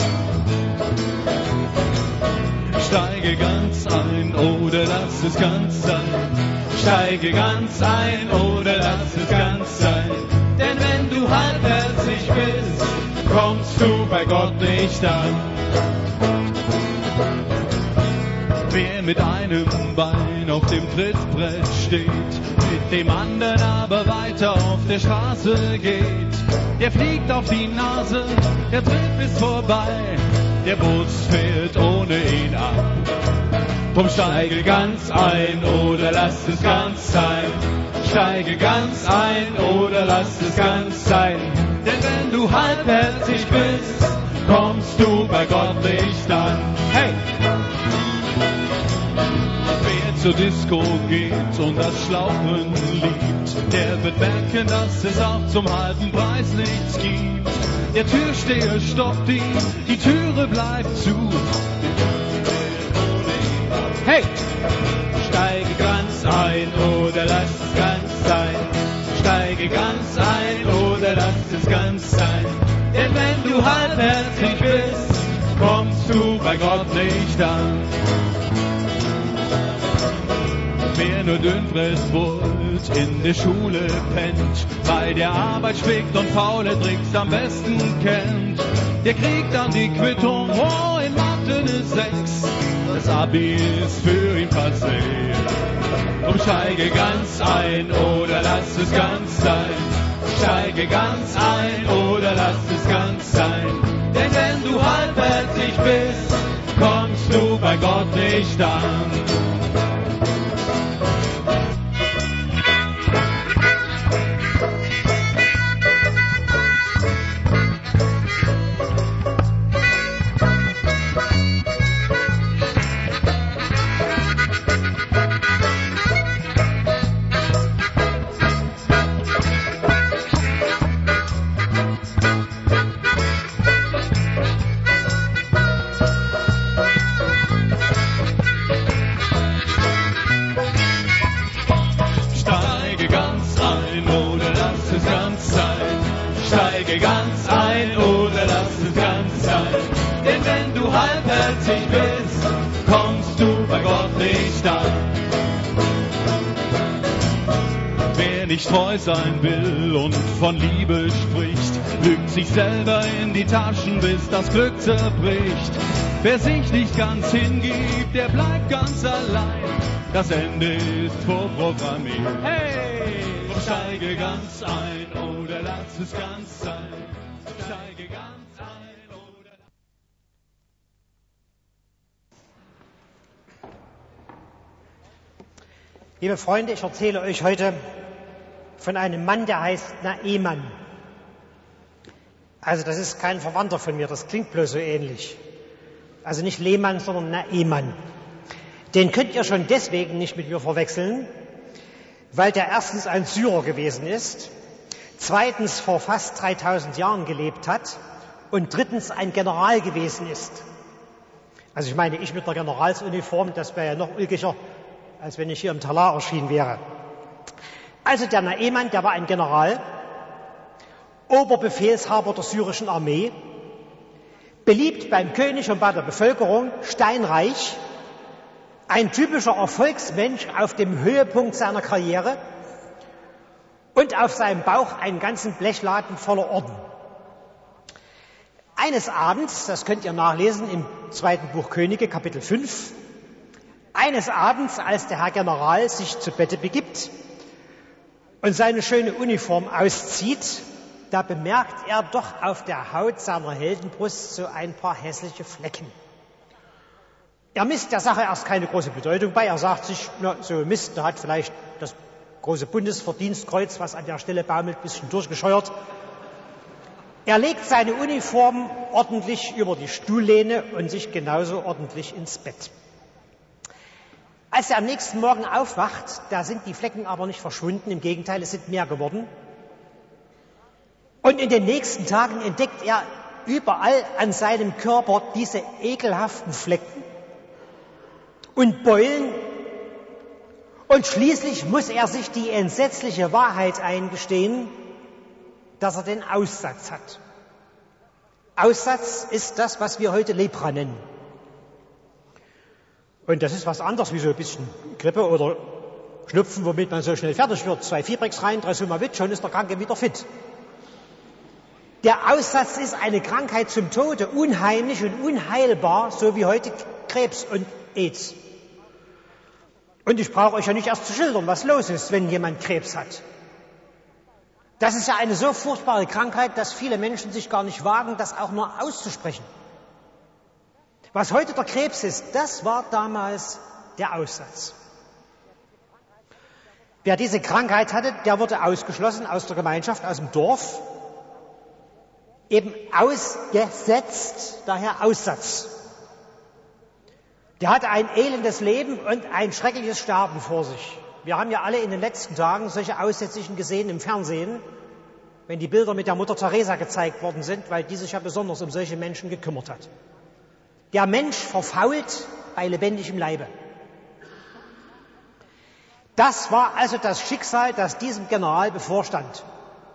B: Steige ganz ein oder lass es ganz sein. Steige ganz ein oder lass es ganz sein. Denn wenn du halbherzig bist, kommst du bei Gott nicht an. Wer mit einem Bein auf dem Trittbrett steht, mit dem anderen aber weiter auf der Straße geht, der fliegt auf die Nase, der Tritt ist vorbei, der Bus fährt ohne ihn ab. Drum steige ganz ein oder lass es ganz sein. Steige ganz ein oder lass es ganz sein. Denn wenn du halbherzig bist, kommst du bei Gott nicht an. Hey! zur Disco geht und das Schlauchen liebt, der wird merken, dass es auch zum halben Preis nichts gibt. Der Türsteher stoppt ihn, die Türe bleibt zu.
E: Hey! Steige ganz ein oder lass es ganz sein. Steige ganz ein oder lass es ganz sein. Denn wenn du halbherzig bist, kommst du bei Gott nicht an.
B: Wer nur Dünnfressbrot in der Schule pennt, bei der Arbeit spickt und faule Tricks am besten kennt, der kriegt dann die Quittung, oh, in Mathe eine 6. Das Abi ist für ihn passé. Drum steige ganz ein oder lass es ganz sein. Steige ganz ein oder lass es ganz sein. Denn wenn du halbherzig bist, kommst du bei Gott nicht an. Ganz ein oder lass es ganz sein. Denn wenn du halbherzig bist, kommst du bei Gott nicht an. Wer nicht treu sein will und von Liebe spricht, lügt sich selber in die Taschen, bis das Glück zerbricht. Wer sich nicht ganz hingibt, der bleibt ganz allein. Das Ende ist vorprogrammiert. Hey! Steige ganz ein oder lass es ganz sein. Steige ganz ein oder...
C: Liebe Freunde, ich erzähle euch heute von einem Mann, der heißt Naaman. Also das ist kein Verwandter von mir, das klingt bloß so ähnlich. Also nicht Lehmann, sondern Naaman. Den könnt ihr schon deswegen nicht mit mir verwechseln, weil der erstens ein Syrer gewesen ist, zweitens vor fast 3000 Jahren gelebt hat und drittens ein General gewesen ist. Also ich meine, ich mit der Generalsuniform, das wäre ja noch ulkiger, als wenn ich hier im Talar erschienen wäre. Also der Naaman, der war ein General, Oberbefehlshaber der syrischen Armee, beliebt beim König und bei der Bevölkerung, steinreich, ein typischer Erfolgsmensch auf dem Höhepunkt seiner Karriere und auf seinem Bauch einen ganzen Blechladen voller Orden. Eines Abends, das könnt ihr nachlesen im 2. Buch Könige, Kapitel 5, eines Abends, als der Herr General sich zu Bette begibt und seine schöne Uniform auszieht, da bemerkt er doch auf der Haut seiner Heldenbrust so ein paar hässliche Flecken. Er misst der Sache erst keine große Bedeutung bei. Er sagt sich, na, so Mist, da hat vielleicht das große Bundesverdienstkreuz, was an der Stelle baumelt, ein bisschen durchgescheuert. Er legt seine Uniform ordentlich über die Stuhllehne und sich genauso ordentlich ins Bett. Als er am nächsten Morgen aufwacht, da sind die Flecken aber nicht verschwunden, im Gegenteil, es sind mehr geworden. Und in den nächsten Tagen entdeckt er überall an seinem Körper diese ekelhaften Flecken und Beulen. Und schließlich muss er sich die entsetzliche Wahrheit eingestehen, dass er den Aussatz hat. Aussatz ist das, was wir heute Lepra nennen. Und das ist was anderes wie so ein bisschen Grippe oder Schnupfen, womit man so schnell fertig wird. 2 Fibrex rein, 3 Sumavit, schon ist der Kranke wieder fit. Der Aussatz ist eine Krankheit zum Tode, unheimlich und unheilbar, so wie heute Krebs und AIDS. Und ich brauche euch ja nicht erst zu schildern, was los ist, wenn jemand Krebs hat. Das ist ja eine so furchtbare Krankheit, dass viele Menschen sich gar nicht wagen, das auch nur auszusprechen. Was heute der Krebs ist, das war damals der Aussatz. Wer diese Krankheit hatte, der wurde ausgeschlossen aus der Gemeinschaft, aus dem Dorf. Eben ausgesetzt, daher Aussatz. Der hatte ein elendes Leben und ein schreckliches Sterben vor sich. Wir haben ja alle in den letzten Tagen solche Aussätzigen gesehen im Fernsehen, wenn die Bilder mit der Mutter Teresa gezeigt worden sind, weil die sich ja besonders um solche Menschen gekümmert hat. Der Mensch verfault bei lebendigem Leibe. Das war also das Schicksal, das diesem General bevorstand.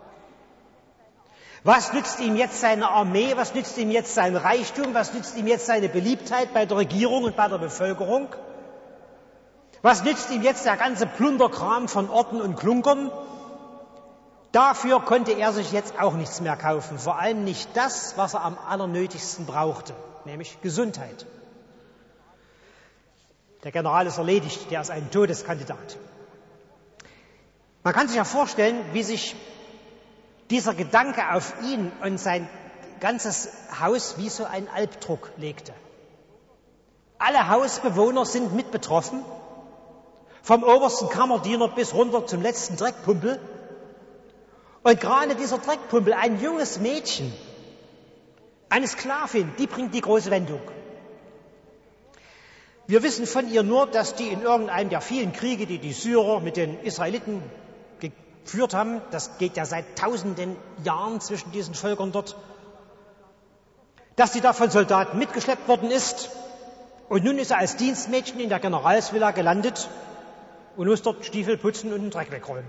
C: Was nützt ihm jetzt seine Armee, was nützt ihm jetzt sein Reichtum, was nützt ihm jetzt seine Beliebtheit bei der Regierung und bei der Bevölkerung? Was nützt ihm jetzt der ganze Plunderkram von Orten und Klunkern? Dafür konnte er sich jetzt auch nichts mehr kaufen, vor allem nicht das, was er am allernötigsten brauchte, nämlich Gesundheit. Der General ist erledigt, der ist ein Todeskandidat. Man kann sich ja vorstellen, wie sich dieser Gedanke auf ihn und sein ganzes Haus wie so ein Albdruck legte. Alle Hausbewohner sind mit betroffen, vom obersten Kammerdiener bis runter zum letzten Dreckpumpel. Und gerade dieser Dreckpumpel, ein junges Mädchen, eine Sklavin, die bringt die große Wendung. Wir wissen von ihr nur, dass die in irgendeinem der vielen Kriege, die die Syrer mit den Israeliten geführt haben, das geht ja seit tausenden Jahren zwischen diesen Völkern dort, dass sie da von Soldaten mitgeschleppt worden ist und nun ist sie als Dienstmädchen in der Generalsvilla gelandet und muss dort Stiefel putzen und den Dreck wegräumen.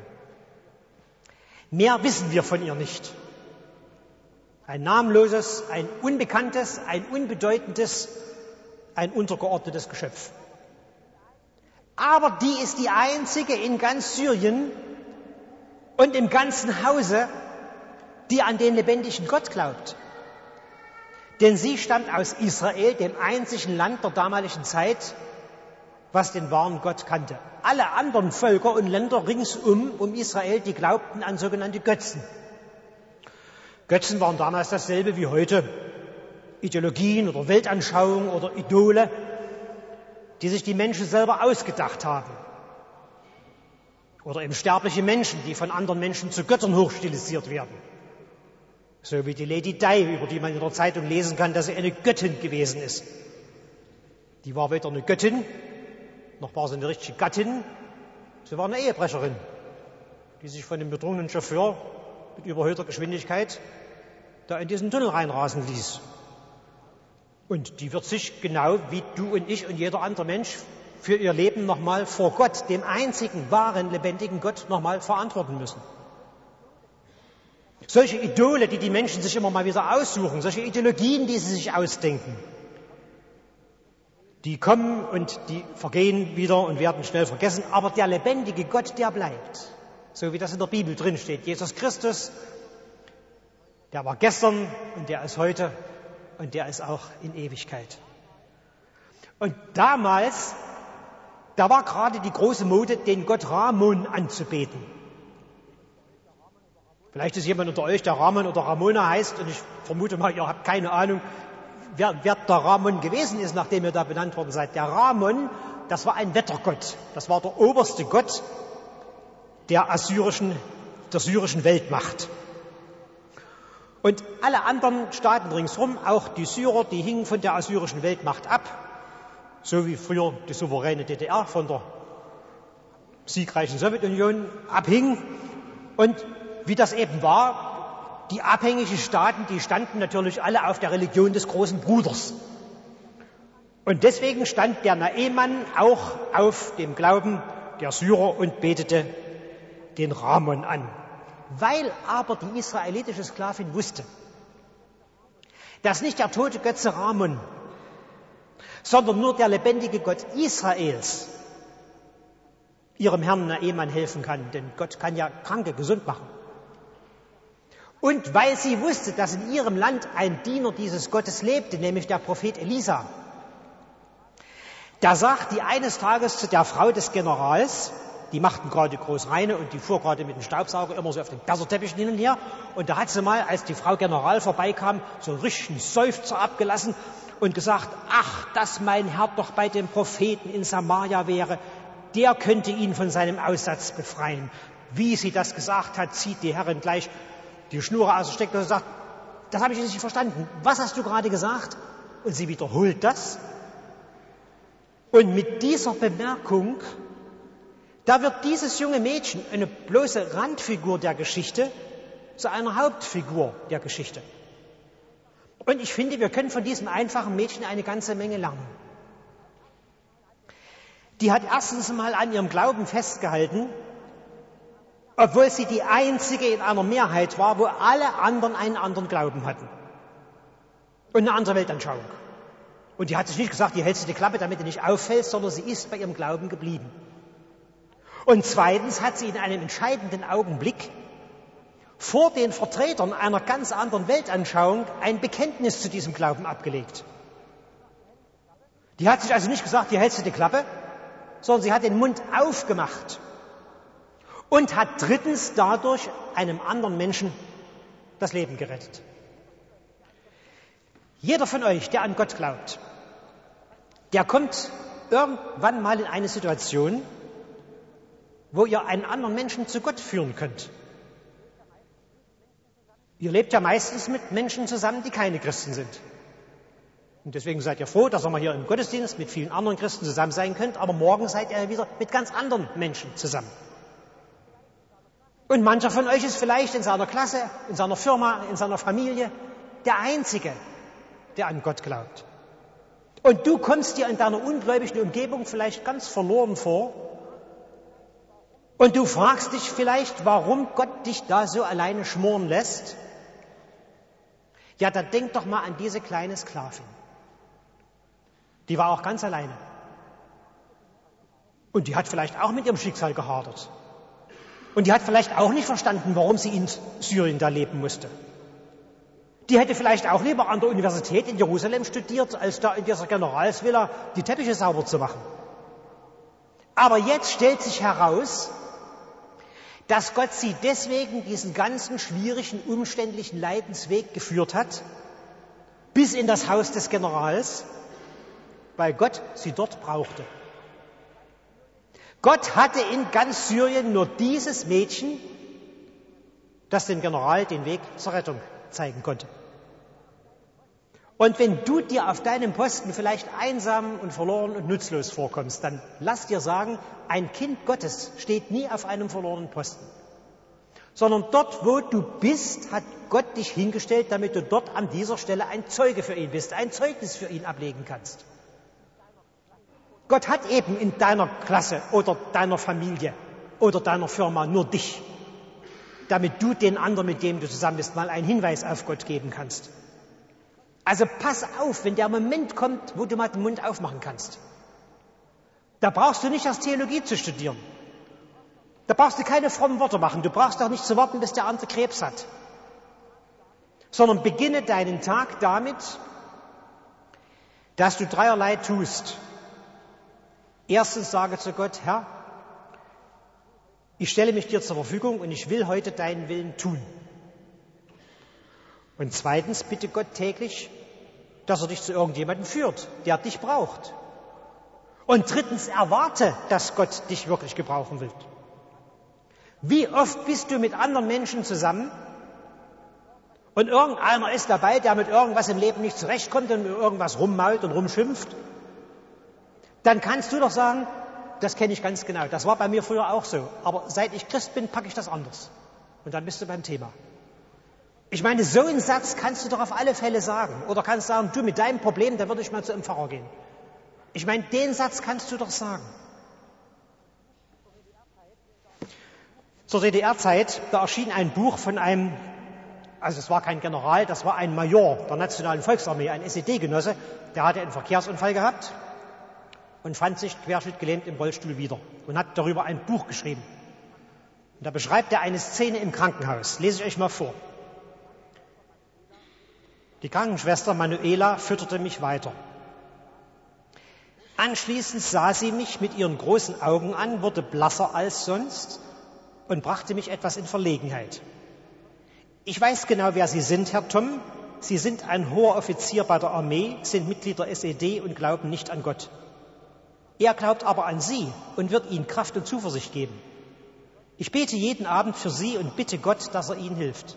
C: Mehr wissen wir von ihr nicht. Ein namenloses, ein unbekanntes, ein unbedeutendes, ein untergeordnetes Geschöpf. Aber die ist die einzige in ganz Syrien und im ganzen Hause, die an den lebendigen Gott glaubt. Denn sie stammt aus Israel, dem einzigen Land der damaligen Zeit, was den wahren Gott kannte. Alle anderen Völker und Länder ringsum um Israel, die glaubten an sogenannte Götzen. Götzen waren damals dasselbe wie heute. Ideologien oder Weltanschauungen oder Idole, die sich die Menschen selber ausgedacht haben. Oder eben sterbliche Menschen, die von anderen Menschen zu Göttern hochstilisiert werden. So wie die Lady Di, über die man in der Zeitung lesen kann, dass sie eine Göttin gewesen ist. Die war weder eine Göttin, noch war sie eine richtige Gattin, sie war eine Ehebrecherin, die sich von dem betrunkenen Chauffeur mit überhöhter Geschwindigkeit da in diesen Tunnel reinrasen ließ. Und die wird sich genau wie du und ich und jeder andere Mensch für ihr Leben nochmal vor Gott, dem einzigen wahren, lebendigen Gott, nochmal verantworten müssen. Solche Idole, die die Menschen sich immer mal wieder aussuchen, solche Ideologien, die sie sich ausdenken, die kommen und die vergehen wieder und werden schnell vergessen, aber der lebendige Gott, der bleibt. So wie das in der Bibel drin steht. Jesus Christus, der war gestern und der ist heute und der ist auch in Ewigkeit. Und damals, da war gerade die große Mode, den Gott Ramon anzubeten. Vielleicht ist jemand unter euch, der Ramon oder Ramona heißt, und ich vermute mal, ihr habt keine Ahnung, wer der Ramon gewesen ist, nachdem ihr da benannt worden seid. Der Ramon, das war ein Wettergott. Das war der oberste Gott der syrischen Weltmacht. Und alle anderen Staaten ringsherum, auch die Syrer, die hingen von der assyrischen Weltmacht ab, so wie früher die souveräne DDR von der siegreichen Sowjetunion abhing. Und wie das eben war, die abhängigen Staaten, die standen natürlich alle auf der Religion des großen Bruders. Und deswegen stand der Naeman auch auf dem Glauben der Syrer und betete den Ramon an. Weil aber die israelitische Sklavin wusste, dass nicht der tote Götze Ramon, sondern nur der lebendige Gott Israels ihrem Herrn Naeman helfen kann, denn Gott kann ja Kranke gesund machen. Und weil sie wusste, dass in ihrem Land ein Diener dieses Gottes lebte, nämlich der Prophet Elisa, da sagt die eines Tages zu der Frau des Generals, die machten gerade groß reine und die fuhr gerade mit dem Staubsauger immer so auf den Perserteppichen hin und her. Und da hat sie mal, als die Frau General vorbeikam, so einen richtigen Seufzer abgelassen und gesagt, ach, dass mein Herr doch bei dem Propheten in Samaria wäre, der könnte ihn von seinem Aussatz befreien. Wie sie das gesagt hat, zieht die Herrin gleich die Schnur aus der Steckdose und sagt, das habe ich nicht verstanden. Was hast du gerade gesagt? Und sie wiederholt das. Und mit dieser Bemerkung, da wird dieses junge Mädchen, eine bloße Randfigur der Geschichte, zu einer Hauptfigur der Geschichte. Und ich finde, wir können von diesem einfachen Mädchen eine ganze Menge lernen. Die hat erstens mal an ihrem Glauben festgehalten, obwohl sie die einzige in einer Mehrheit war, wo alle anderen einen anderen Glauben hatten. Und eine andere Weltanschauung. Und die hat sich nicht gesagt, die hältst du die Klappe, damit du nicht auffällst, sondern sie ist bei ihrem Glauben geblieben. Und zweitens hat sie in einem entscheidenden Augenblick vor den Vertretern einer ganz anderen Weltanschauung ein Bekenntnis zu diesem Glauben abgelegt. Die hat sich also nicht gesagt, die hältst du die Klappe, sondern sie hat den Mund aufgemacht und hat drittens dadurch einem anderen Menschen das Leben gerettet. Jeder von euch, der an Gott glaubt, der kommt irgendwann mal in eine Situation, wo ihr einen anderen Menschen zu Gott führen könnt. Ihr lebt ja meistens mit Menschen zusammen, die keine Christen sind. Und deswegen seid ihr froh, dass ihr mal hier im Gottesdienst mit vielen anderen Christen zusammen sein könnt, aber morgen seid ihr wieder mit ganz anderen Menschen zusammen. Und mancher von euch ist vielleicht in seiner Klasse, in seiner Firma, in seiner Familie der Einzige, der an Gott glaubt. Und du kommst dir in deiner ungläubigen Umgebung vielleicht ganz verloren vor und du fragst dich vielleicht, warum Gott dich da so alleine schmoren lässt. Ja, dann denk doch mal an diese kleine Sklavin. Die war auch ganz alleine. Und die hat vielleicht auch mit ihrem Schicksal gehadert. Und die hat vielleicht auch nicht verstanden, warum sie in Syrien da leben musste. Die hätte vielleicht auch lieber an der Universität in Jerusalem studiert, als da in dieser Generalsvilla die Teppiche sauber zu machen. Aber jetzt stellt sich heraus, dass Gott sie deswegen diesen ganzen schwierigen, umständlichen Leidensweg geführt hat, bis in das Haus des Generals, weil Gott sie dort brauchte. Gott hatte in ganz Syrien nur dieses Mädchen, das dem General den Weg zur Rettung zeigen konnte. Und wenn du dir auf deinem Posten vielleicht einsam und verloren und nutzlos vorkommst, dann lass dir sagen, ein Kind Gottes steht nie auf einem verlorenen Posten. Sondern dort, wo du bist, hat Gott dich hingestellt, damit du dort an dieser Stelle ein Zeuge für ihn bist, ein Zeugnis für ihn ablegen kannst. Gott hat eben in deiner Klasse oder deiner Familie oder deiner Firma nur dich, damit du den anderen, mit dem du zusammen bist, mal einen Hinweis auf Gott geben kannst. Also pass auf, wenn der Moment kommt, wo du mal den Mund aufmachen kannst. Da brauchst du nicht erst Theologie zu studieren. Da brauchst du keine frommen Worte machen. Du brauchst auch nicht zu warten, bis der andere Krebs hat. Sondern beginne deinen Tag damit, dass du dreierlei tust. Erstens sage zu Gott, Herr, ich stelle mich dir zur Verfügung und ich will heute deinen Willen tun. Und zweitens bitte Gott täglich, dass er dich zu irgendjemandem führt, der dich braucht. Und drittens erwarte, dass Gott dich wirklich gebrauchen will. Wie oft bist du mit anderen Menschen zusammen und irgendeiner ist dabei, der mit irgendwas im Leben nicht zurechtkommt und irgendwas rummault und rumschimpft? Dann kannst du doch sagen, das kenne ich ganz genau, das war bei mir früher auch so, aber seit ich Christ bin, packe ich das anders. Und dann bist du beim Thema. Ich meine, so einen Satz kannst du doch auf alle Fälle sagen. Oder kannst sagen, du mit deinem Problem, da würde ich mal zu einem Pfarrer gehen. Ich meine, den Satz kannst du doch sagen. Zur DDR-Zeit, da erschien ein Buch von einem, also es war kein General, das war ein Major der Nationalen Volksarmee, ein SED-Genosse, der hatte einen Verkehrsunfall gehabt und fand sich querschnittgelähmt im Rollstuhl wieder und hat darüber ein Buch geschrieben. Und da beschreibt er eine Szene im Krankenhaus. Lese ich euch mal vor. Die Krankenschwester Manuela fütterte mich weiter. Anschließend sah sie mich mit ihren großen Augen an, wurde blasser als sonst und brachte mich etwas in Verlegenheit. Ich weiß genau, wer Sie sind, Herr Tom. Sie sind ein hoher Offizier bei der Armee, sind Mitglied der SED und glauben nicht an Gott. Er glaubt aber an Sie und wird Ihnen Kraft und Zuversicht geben. Ich bete jeden Abend für Sie und bitte Gott, dass er Ihnen hilft.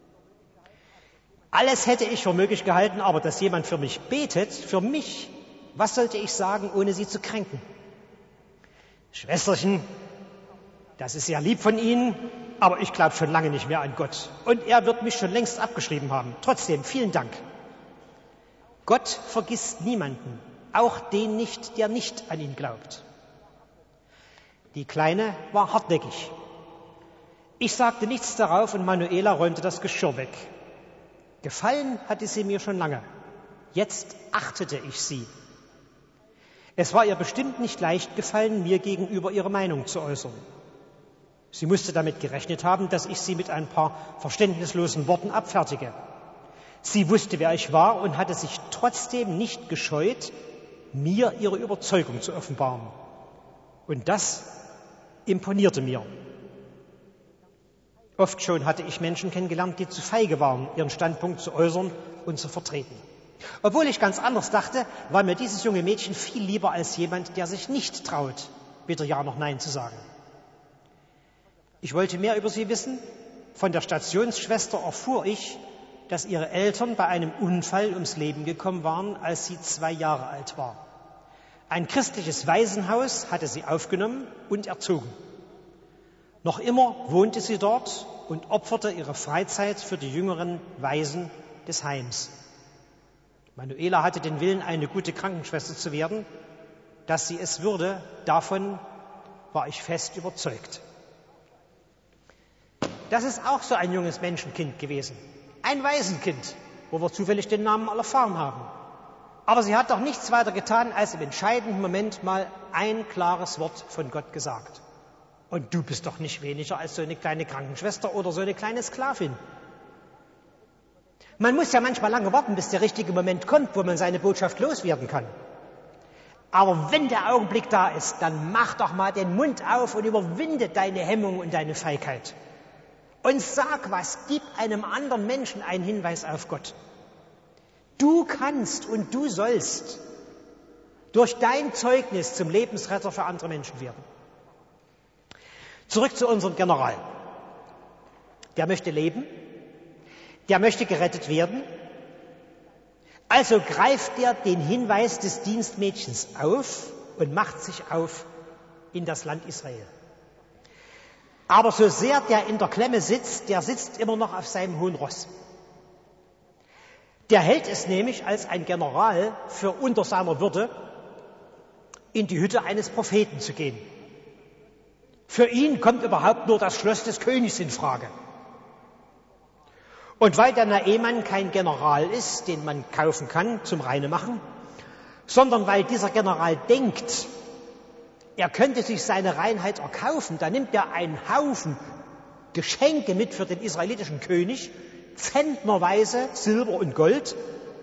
C: Alles hätte ich für möglich gehalten, aber dass jemand für mich betet, für mich, Was sollte ich sagen, ohne sie zu kränken? Schwesterchen, das ist sehr lieb von Ihnen, aber ich glaube schon lange nicht mehr an Gott. Und er wird mich schon längst abgeschrieben haben. Trotzdem, vielen Dank. Gott vergisst niemanden, auch den nicht, der nicht an ihn glaubt. Die Kleine war hartnäckig. Ich sagte nichts darauf und Manuela räumte das Geschirr weg. Gefallen hatte sie mir schon lange. Jetzt achtete ich sie. Es war ihr bestimmt nicht leicht gefallen, mir gegenüber ihre Meinung zu äußern. Sie musste damit gerechnet haben, dass ich sie mit ein paar verständnislosen Worten abfertige. Sie wusste, wer ich war und hatte sich trotzdem nicht gescheut, mir ihre Überzeugung zu offenbaren. Und das imponierte mir. Oft schon hatte ich Menschen kennengelernt, die zu feige waren, ihren Standpunkt zu äußern und zu vertreten. Obwohl ich ganz anders dachte, war mir dieses junge Mädchen viel lieber als jemand, der sich nicht traut, weder Ja noch Nein zu sagen. Ich wollte mehr über sie wissen. Von der Stationsschwester erfuhr ich, dass ihre Eltern bei einem Unfall ums Leben gekommen waren, als sie 2 Jahre alt war. Ein christliches Waisenhaus hatte sie aufgenommen und erzogen. Noch immer wohnte sie dort und opferte ihre Freizeit für die jüngeren Waisen des Heims. Manuela hatte den Willen, eine gute Krankenschwester zu werden. Dass sie es würde, davon war ich fest überzeugt. Das ist auch so ein junges Menschenkind gewesen. Ein Waisenkind, wo wir zufällig den Namen erfahren haben. Aber sie hat doch nichts weiter getan, als im entscheidenden Moment mal ein klares Wort von Gott gesagt. Und du bist doch nicht weniger als so eine kleine Krankenschwester oder so eine kleine Sklavin. Man muss ja manchmal lange warten, bis der richtige Moment kommt, wo man seine Botschaft loswerden kann. Aber wenn der Augenblick da ist, dann mach doch mal den Mund auf und überwinde deine Hemmung und deine Feigheit. Und sag was, gib einem anderen Menschen einen Hinweis auf Gott. Du kannst und du sollst durch dein Zeugnis zum Lebensretter für andere Menschen werden. Zurück zu unserem General. Der möchte leben, der möchte gerettet werden. Also greift er den Hinweis des Dienstmädchens auf und macht sich auf in das Land Israel. Aber so sehr der in der Klemme sitzt, der sitzt immer noch auf seinem hohen Ross. Der hält es nämlich als ein General für unter seiner Würde, in die Hütte eines Propheten zu gehen. Für ihn kommt überhaupt nur das Schloss des Königs in Frage. Und weil der Naeman kein General ist, den man kaufen kann zum Reinemachen, sondern weil dieser General denkt, er könnte sich seine Reinheit erkaufen, dann nimmt er einen Haufen Geschenke mit für den israelitischen König, zentnerweise Silber und Gold,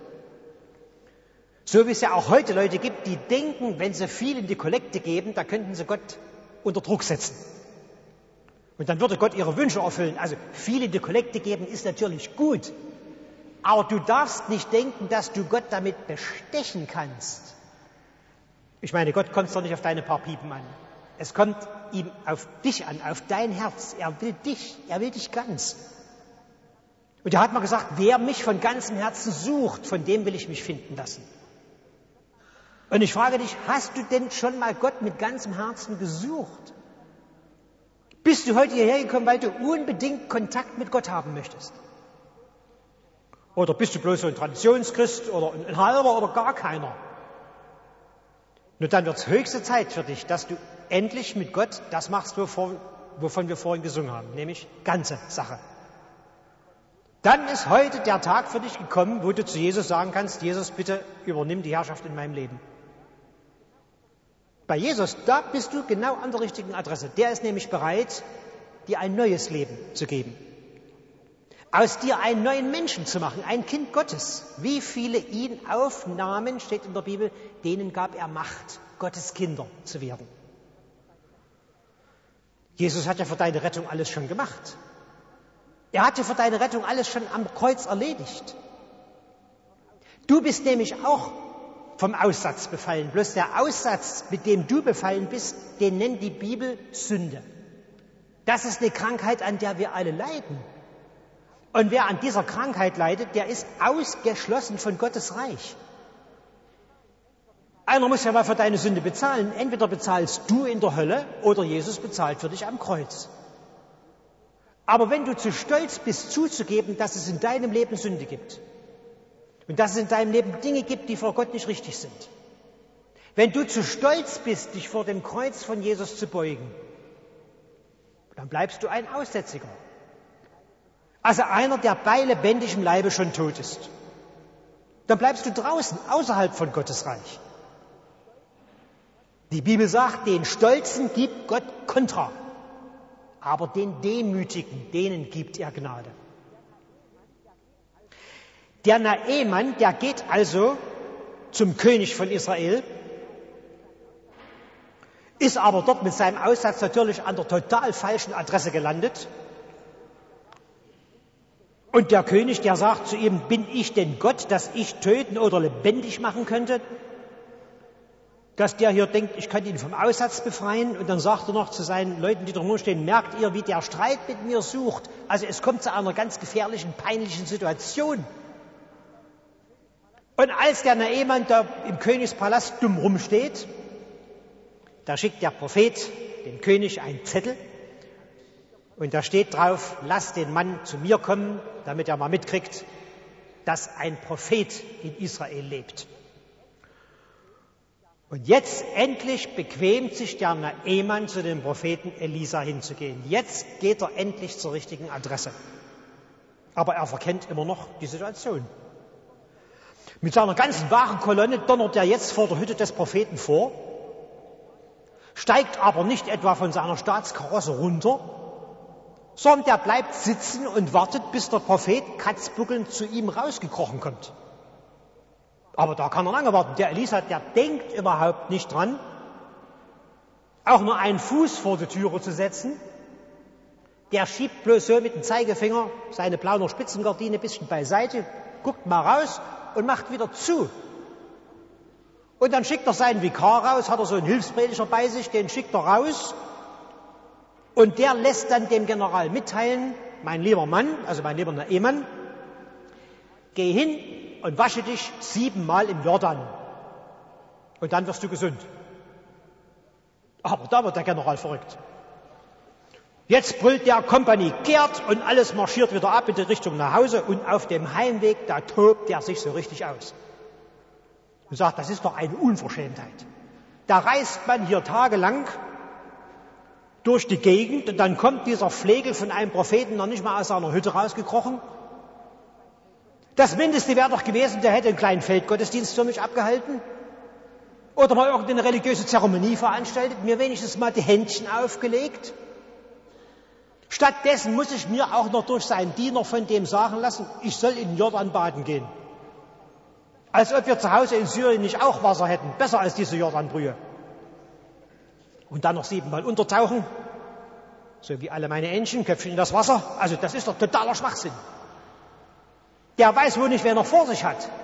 C: so wie es ja auch heute Leute gibt, die denken, wenn sie viel in die Kollekte geben, da könnten sie Gott unter Druck setzen. Und dann würde Gott ihre Wünsche erfüllen. Also viel in die Kollekte geben ist natürlich gut, aber du darfst nicht denken, dass du Gott damit bestechen kannst. Ich meine, Gott kommt doch nicht auf deine paar Piepen an. Es kommt ihm auf dich an, auf dein Herz. Er will dich ganz. Und er hat mal gesagt, wer mich von ganzem Herzen sucht, von dem will ich mich finden lassen. Und ich frage dich, hast du denn schon mal Gott mit ganzem Herzen gesucht? Bist du heute hierher gekommen, weil du unbedingt Kontakt mit Gott haben möchtest? Oder bist du bloß so ein Traditionschrist oder ein halber oder gar keiner? Nur dann wird es höchste Zeit für dich, dass du endlich mit Gott das machst, wovon wir vorhin gesungen haben, nämlich ganze Sache. Dann ist heute der Tag für dich gekommen, wo du zu Jesus sagen kannst, Jesus, bitte übernimm die Herrschaft in meinem Leben. Bei Jesus, da bist du genau an der richtigen Adresse. Der ist nämlich bereit, dir ein neues Leben zu geben. Aus dir einen neuen Menschen zu machen, ein Kind Gottes. Wie viele ihn aufnahmen, steht in der Bibel, denen gab er Macht, Gottes Kinder zu werden. Jesus hat ja für deine Rettung alles schon gemacht. Er hat ja für deine Rettung alles schon am Kreuz erledigt. Du bist nämlich auch vom Aussatz befallen. Bloß der Aussatz, mit dem du befallen bist, den nennt die Bibel Sünde. Das ist eine Krankheit, an der wir alle leiden. Und wer an dieser Krankheit leidet, der ist ausgeschlossen von Gottes Reich. Einer muss ja mal für deine Sünde bezahlen. Entweder bezahlst du in der Hölle oder Jesus bezahlt für dich am Kreuz. Aber wenn du zu stolz bist, zuzugeben, dass es in deinem Leben Sünde gibt und dass es in deinem Leben Dinge gibt, die vor Gott nicht richtig sind, wenn du zu stolz bist, dich vor dem Kreuz von Jesus zu beugen, dann bleibst du ein Aussätziger. Also einer, der bei lebendigem Leibe schon tot ist. Dann bleibst du draußen, außerhalb von Gottes Reich. Die Bibel sagt, den Stolzen gibt Gott Kontra, aber den Demütigen, denen gibt er Gnade. Der Naeman, der geht also zum König von Israel, ist aber dort mit seinem Aussatz natürlich an der total falschen Adresse gelandet. Und der König, der sagt zu ihm, bin ich denn Gott, dass ich töten oder lebendig machen könnte? Dass der hier denkt, ich kann ihn vom Aussatz befreien. Und dann sagt er noch zu seinen Leuten, die da nur stehen, merkt ihr, wie der Streit mit mir sucht? Also es kommt zu einer ganz gefährlichen, peinlichen Situation. Und als der Naeman da im Königspalast dumm rumsteht, da schickt der Prophet dem König einen Zettel und da steht drauf, lass den Mann zu mir kommen, damit er mal mitkriegt, dass ein Prophet in Israel lebt. Und jetzt endlich bequemt sich der Naeman, zu dem Propheten Elisa hinzugehen. Jetzt geht er endlich zur richtigen Adresse. Aber er verkennt immer noch die Situation. Mit seiner ganzen Wagenkolonne donnert er jetzt vor der Hütte des Propheten vor, steigt aber nicht etwa von seiner Staatskarosse runter, sondern der bleibt sitzen und wartet, bis der Prophet katzbuckelnd zu ihm rausgekrochen kommt. Aber da kann er lange warten. Der Elisa, der denkt überhaupt nicht dran, auch nur einen Fuß vor die Türe zu setzen. Der schiebt bloß so mit dem Zeigefinger seine blaue Spitzengardine ein bisschen beiseite, guckt mal raus und macht wieder zu. Und dann schickt er seinen Vikar raus, hat er so einen Hilfsprediger bei sich, den schickt er raus und der lässt dann dem General mitteilen, mein lieber Mann, also mein lieber Naeman, geh hin und wasche dich 7-mal im Jordan und dann wirst du gesund. Aber da wird der General verrückt. Jetzt brüllt der Kompanie, kehrt und alles marschiert wieder ab in die Richtung nach Hause und auf dem Heimweg, da tobt er sich so richtig aus. Und sagt, das ist doch eine Unverschämtheit. Da reist man hier tagelang durch die Gegend und dann kommt dieser Flegel von einem Propheten noch nicht mal aus seiner Hütte rausgekrochen. Das Mindeste wäre doch gewesen, der hätte einen kleinen Feldgottesdienst für mich abgehalten oder mal irgendeine religiöse Zeremonie veranstaltet, mir wenigstens mal die Händchen aufgelegt. Stattdessen muss ich mir auch noch durch seinen Diener von dem sagen lassen, ich soll in den Jordan baden gehen. Als ob wir zu Hause in Syrien nicht auch Wasser hätten, besser als diese Jordanbrühe. Und dann noch 7-mal untertauchen, so wie alle meine Entchen, Köpfchen in das Wasser. Also das ist doch totaler Schwachsinn. Der weiß wohl nicht, wer noch vor sich hat.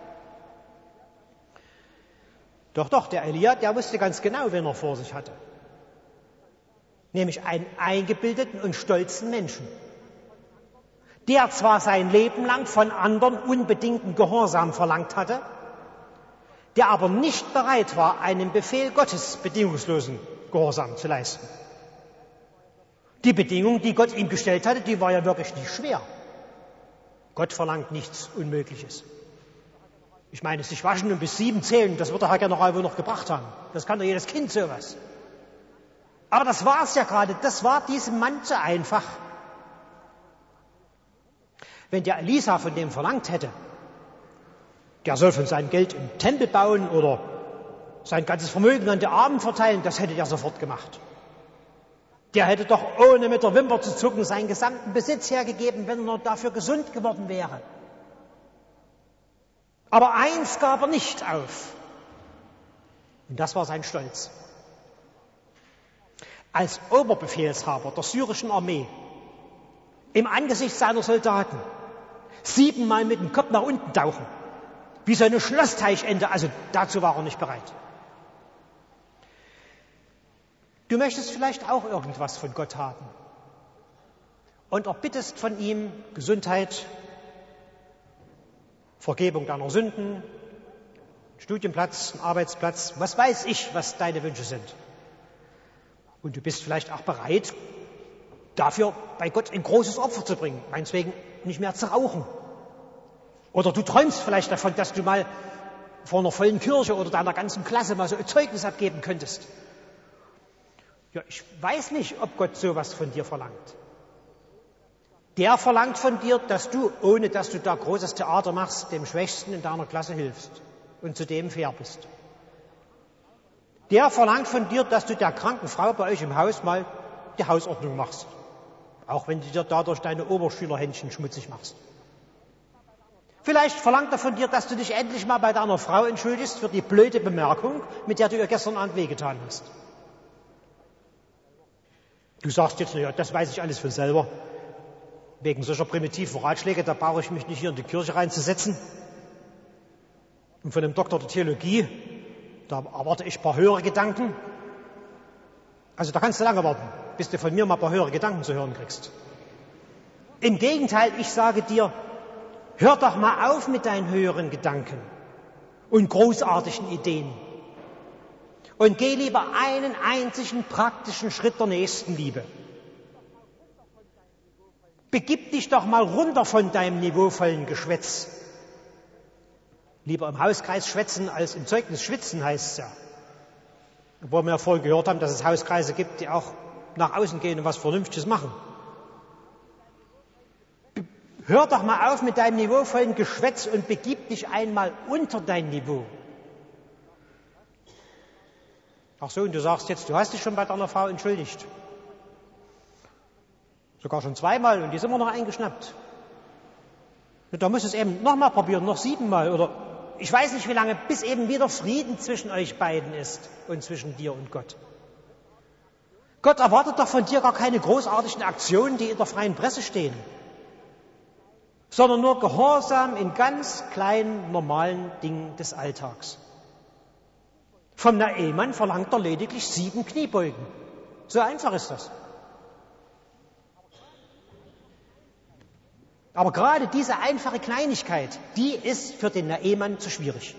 C: Doch, der Elia, der wusste ganz genau, wen er vor sich hatte. Nämlich einen eingebildeten und stolzen Menschen, der zwar sein Leben lang von anderen unbedingten Gehorsam verlangt hatte, der aber nicht bereit war, einem Befehl Gottes bedingungslosen Gehorsam zu leisten. Die Bedingung, die Gott ihm gestellt hatte, die war ja wirklich nicht schwer. Gott verlangt nichts Unmögliches. Ich meine, sich waschen und bis 7 zählen, das wird der Herr General wohl noch gebracht haben. Das kann doch jedes Kind sowas. Aber das war es ja gerade, das war diesem Mann zu einfach. Wenn der Elisa von dem verlangt hätte, der soll von seinem Geld einen Tempel bauen oder sein ganzes Vermögen an die Armen verteilen, das hätte er sofort gemacht. Der hätte doch ohne mit der Wimper zu zucken seinen gesamten Besitz hergegeben, wenn er nur dafür gesund geworden wäre. Aber eins gab er nicht auf. Und das war sein Stolz. Als Oberbefehlshaber der syrischen Armee, im Angesicht seiner Soldaten, 7-mal mit dem Kopf nach unten tauchen, wie so eine Schlossteichente, also dazu war er nicht bereit. Du möchtest vielleicht auch irgendwas von Gott haben und erbittest von ihm Gesundheit, Vergebung deiner Sünden, Studienplatz, einen Arbeitsplatz, was weiß ich, was deine Wünsche sind. Und du bist vielleicht auch bereit, dafür bei Gott ein großes Opfer zu bringen, meinetwegen nicht mehr zu rauchen. Oder du träumst vielleicht davon, dass du mal vor einer vollen Kirche oder deiner ganzen Klasse mal so ein Zeugnis abgeben könntest. Ja, ich weiß nicht, ob Gott sowas von dir verlangt. Der verlangt von dir, dass du, ohne dass du da großes Theater machst, dem Schwächsten in deiner Klasse hilfst und zu dem fair bist. Der verlangt von dir, dass du der kranken Frau bei euch im Haus mal die Hausordnung machst. Auch wenn du dir dadurch deine Oberschülerhändchen schmutzig machst. Vielleicht verlangt er von dir, dass du dich endlich mal bei deiner Frau entschuldigst für die blöde Bemerkung, mit der du ihr gestern Abend wehgetan hast. Du sagst jetzt, naja, das weiß ich alles von selber. Wegen solcher primitiven Ratschläge, da brauche ich mich nicht hier in die Kirche reinzusetzen. Und von dem Doktor der Theologie, da erwarte ich ein paar höhere Gedanken. Also da kannst du lange warten, bis du von mir mal ein paar höhere Gedanken zu hören kriegst. Im Gegenteil, ich sage dir, hör doch mal auf mit deinen höheren Gedanken und großartigen Ideen. Und geh lieber einen einzigen praktischen Schritt der Nächstenliebe. Begib dich doch mal runter von deinem niveauvollen Geschwätz. Lieber im Hauskreis schwätzen als im Zeugnis schwitzen, heißt es ja. Obwohl wir ja vorhin gehört haben, dass es Hauskreise gibt, die auch nach außen gehen und was Vernünftiges machen. Hör doch mal auf mit deinem niveauvollen Geschwätz und begib dich einmal unter dein Niveau. Ach so, und du sagst jetzt, du hast dich schon bei deiner Frau entschuldigt. Sogar schon 2-mal und die ist immer noch eingeschnappt. Und da musst du es eben nochmal probieren, noch 7-mal oder ich weiß nicht wie lange, bis eben wieder Frieden zwischen euch beiden ist und zwischen dir und Gott. Gott erwartet doch von dir gar keine großartigen Aktionen, die in der freien Presse stehen, sondern nur Gehorsam in ganz kleinen, normalen Dingen des Alltags. Vom Naemann verlangt er lediglich 7 Kniebeugen. So einfach ist das. Aber gerade diese einfache Kleinigkeit, die ist für den Naemann zu schwierig.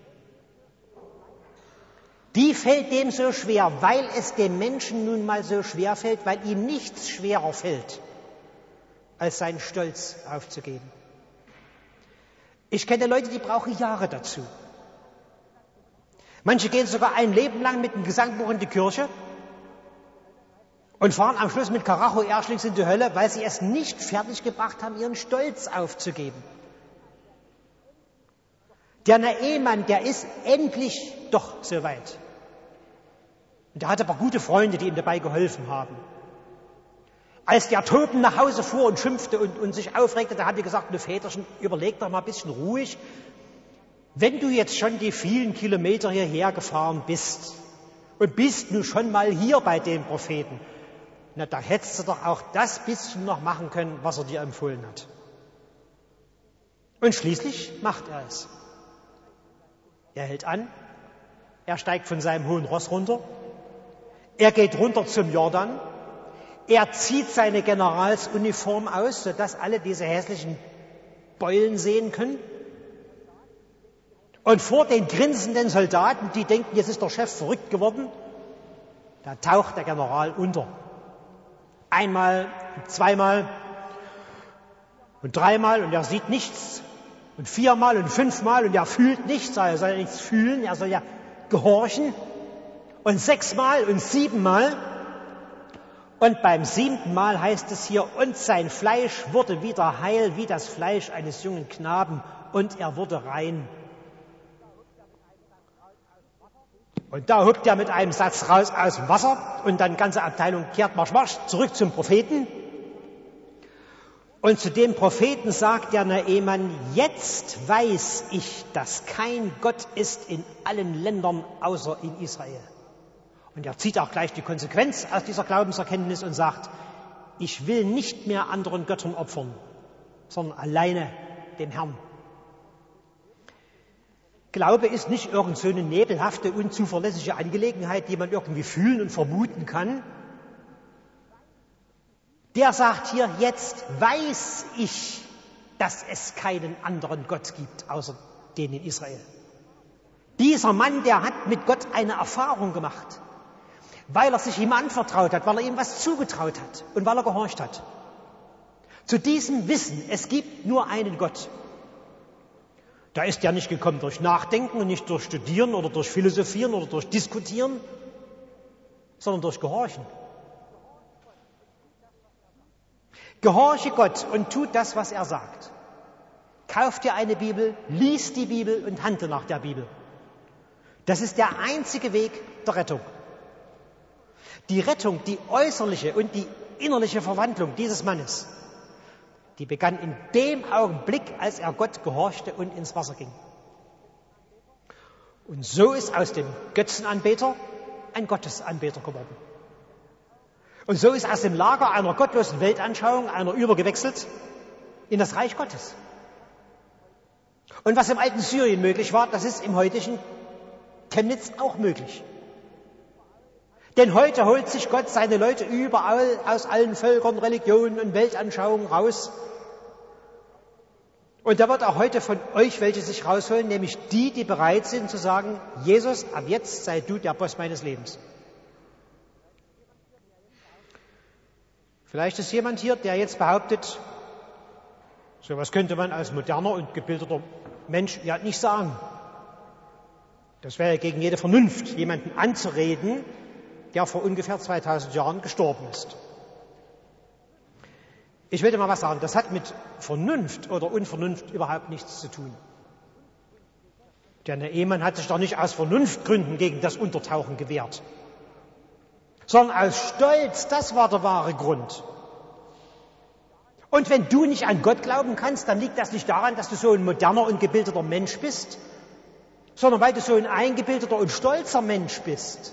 C: Die fällt dem so schwer, weil es dem Menschen nun mal so schwer fällt, weil ihm nichts schwerer fällt, als seinen Stolz aufzugeben. Ich kenne Leute, die brauchen Jahre dazu. Manche gehen sogar ein Leben lang mit dem Gesangbuch in die Kirche und fahren am Schluss mit Karacho erschlings in die Hölle, weil sie es nicht fertig gebracht haben, ihren Stolz aufzugeben. Der Naemann, der ist endlich doch so weit. Und er hatte aber gute Freunde, die ihm dabei geholfen haben. Als der Toten nach Hause fuhr und schimpfte und sich aufregte, da hat er gesagt, du Väterchen, überleg doch mal ein bisschen ruhig. Wenn du jetzt schon die vielen Kilometer hierher gefahren bist und bist nun schon mal hier bei dem Propheten, na, da hättest du doch auch das bisschen noch machen können, was er dir empfohlen hat. Und schließlich macht er es. Er hält an, er steigt von seinem hohen Ross runter, er geht runter zum Jordan, er zieht seine Generalsuniform aus, sodass alle diese hässlichen Beulen sehen können. Und vor den grinsenden Soldaten, die denken, jetzt ist der Chef verrückt geworden, da taucht der General unter. 1-mal, 2-mal und 3-mal und er sieht nichts und 4-mal und 5-mal und er fühlt nichts, er soll ja nichts fühlen, er soll ja gehorchen und 6-mal und 7-mal und beim 7. Mal heißt es hier, und sein Fleisch wurde wieder heil wie das Fleisch eines jungen Knaben und er wurde rein. Und da huppt er mit einem Satz raus aus dem Wasser und dann ganze Abteilung kehrt Marsch zurück zum Propheten. Und zu dem Propheten sagt der Naemann, jetzt weiß ich, dass kein Gott ist in allen Ländern außer in Israel. Und er zieht auch gleich die Konsequenz aus dieser Glaubenserkenntnis und sagt, ich will nicht mehr anderen Göttern opfern, sondern alleine dem Herrn. Glaube ist nicht irgend so eine nebelhafte, unzuverlässige Angelegenheit, die man irgendwie fühlen und vermuten kann. Der sagt hier, jetzt weiß ich, dass es keinen anderen Gott gibt, außer den in Israel. Dieser Mann, der hat mit Gott eine Erfahrung gemacht, weil er sich ihm anvertraut hat, weil er ihm was zugetraut hat und weil er gehorcht hat. Zu diesem Wissen, es gibt nur einen Gott. Da ist er nicht gekommen durch Nachdenken und nicht durch Studieren oder durch Philosophieren oder durch Diskutieren, sondern durch Gehorchen. Gehorche Gott und tu das, was er sagt. Kauf dir eine Bibel, lies die Bibel und handle nach der Bibel. Das ist der einzige Weg der Rettung. Die Rettung, die äußerliche und die innerliche Verwandlung dieses Mannes, die begann in dem Augenblick, als er Gott gehorchte und ins Wasser ging. Und so ist aus dem Götzenanbeter ein Gottesanbeter geworden. Und so ist aus dem Lager einer gottlosen Weltanschauung einer übergewechselt in das Reich Gottes. Und was im alten Syrien möglich war, das ist im heutigen Chemnitz auch möglich. Denn heute holt sich Gott seine Leute überall aus allen Völkern, Religionen und Weltanschauungen raus. Und er wird auch heute von euch welche sich rausholen, nämlich die, die bereit sind zu sagen, Jesus, ab jetzt sei du der Boss meines Lebens. Vielleicht ist jemand hier, der jetzt behauptet, so was könnte man als moderner und gebildeter Mensch ja nicht sagen. Das wäre gegen jede Vernunft, jemanden anzureden, der vor ungefähr 2000 Jahren gestorben ist. Ich will dir mal was sagen, das hat mit Vernunft oder Unvernunft überhaupt nichts zu tun. Denn der Ehemann hat sich doch nicht aus Vernunftgründen gegen das Untertauchen gewehrt, sondern aus Stolz, das war der wahre Grund. Und wenn du nicht an Gott glauben kannst, dann liegt das nicht daran, dass du so ein moderner und gebildeter Mensch bist, sondern weil du so ein eingebildeter und stolzer Mensch bist.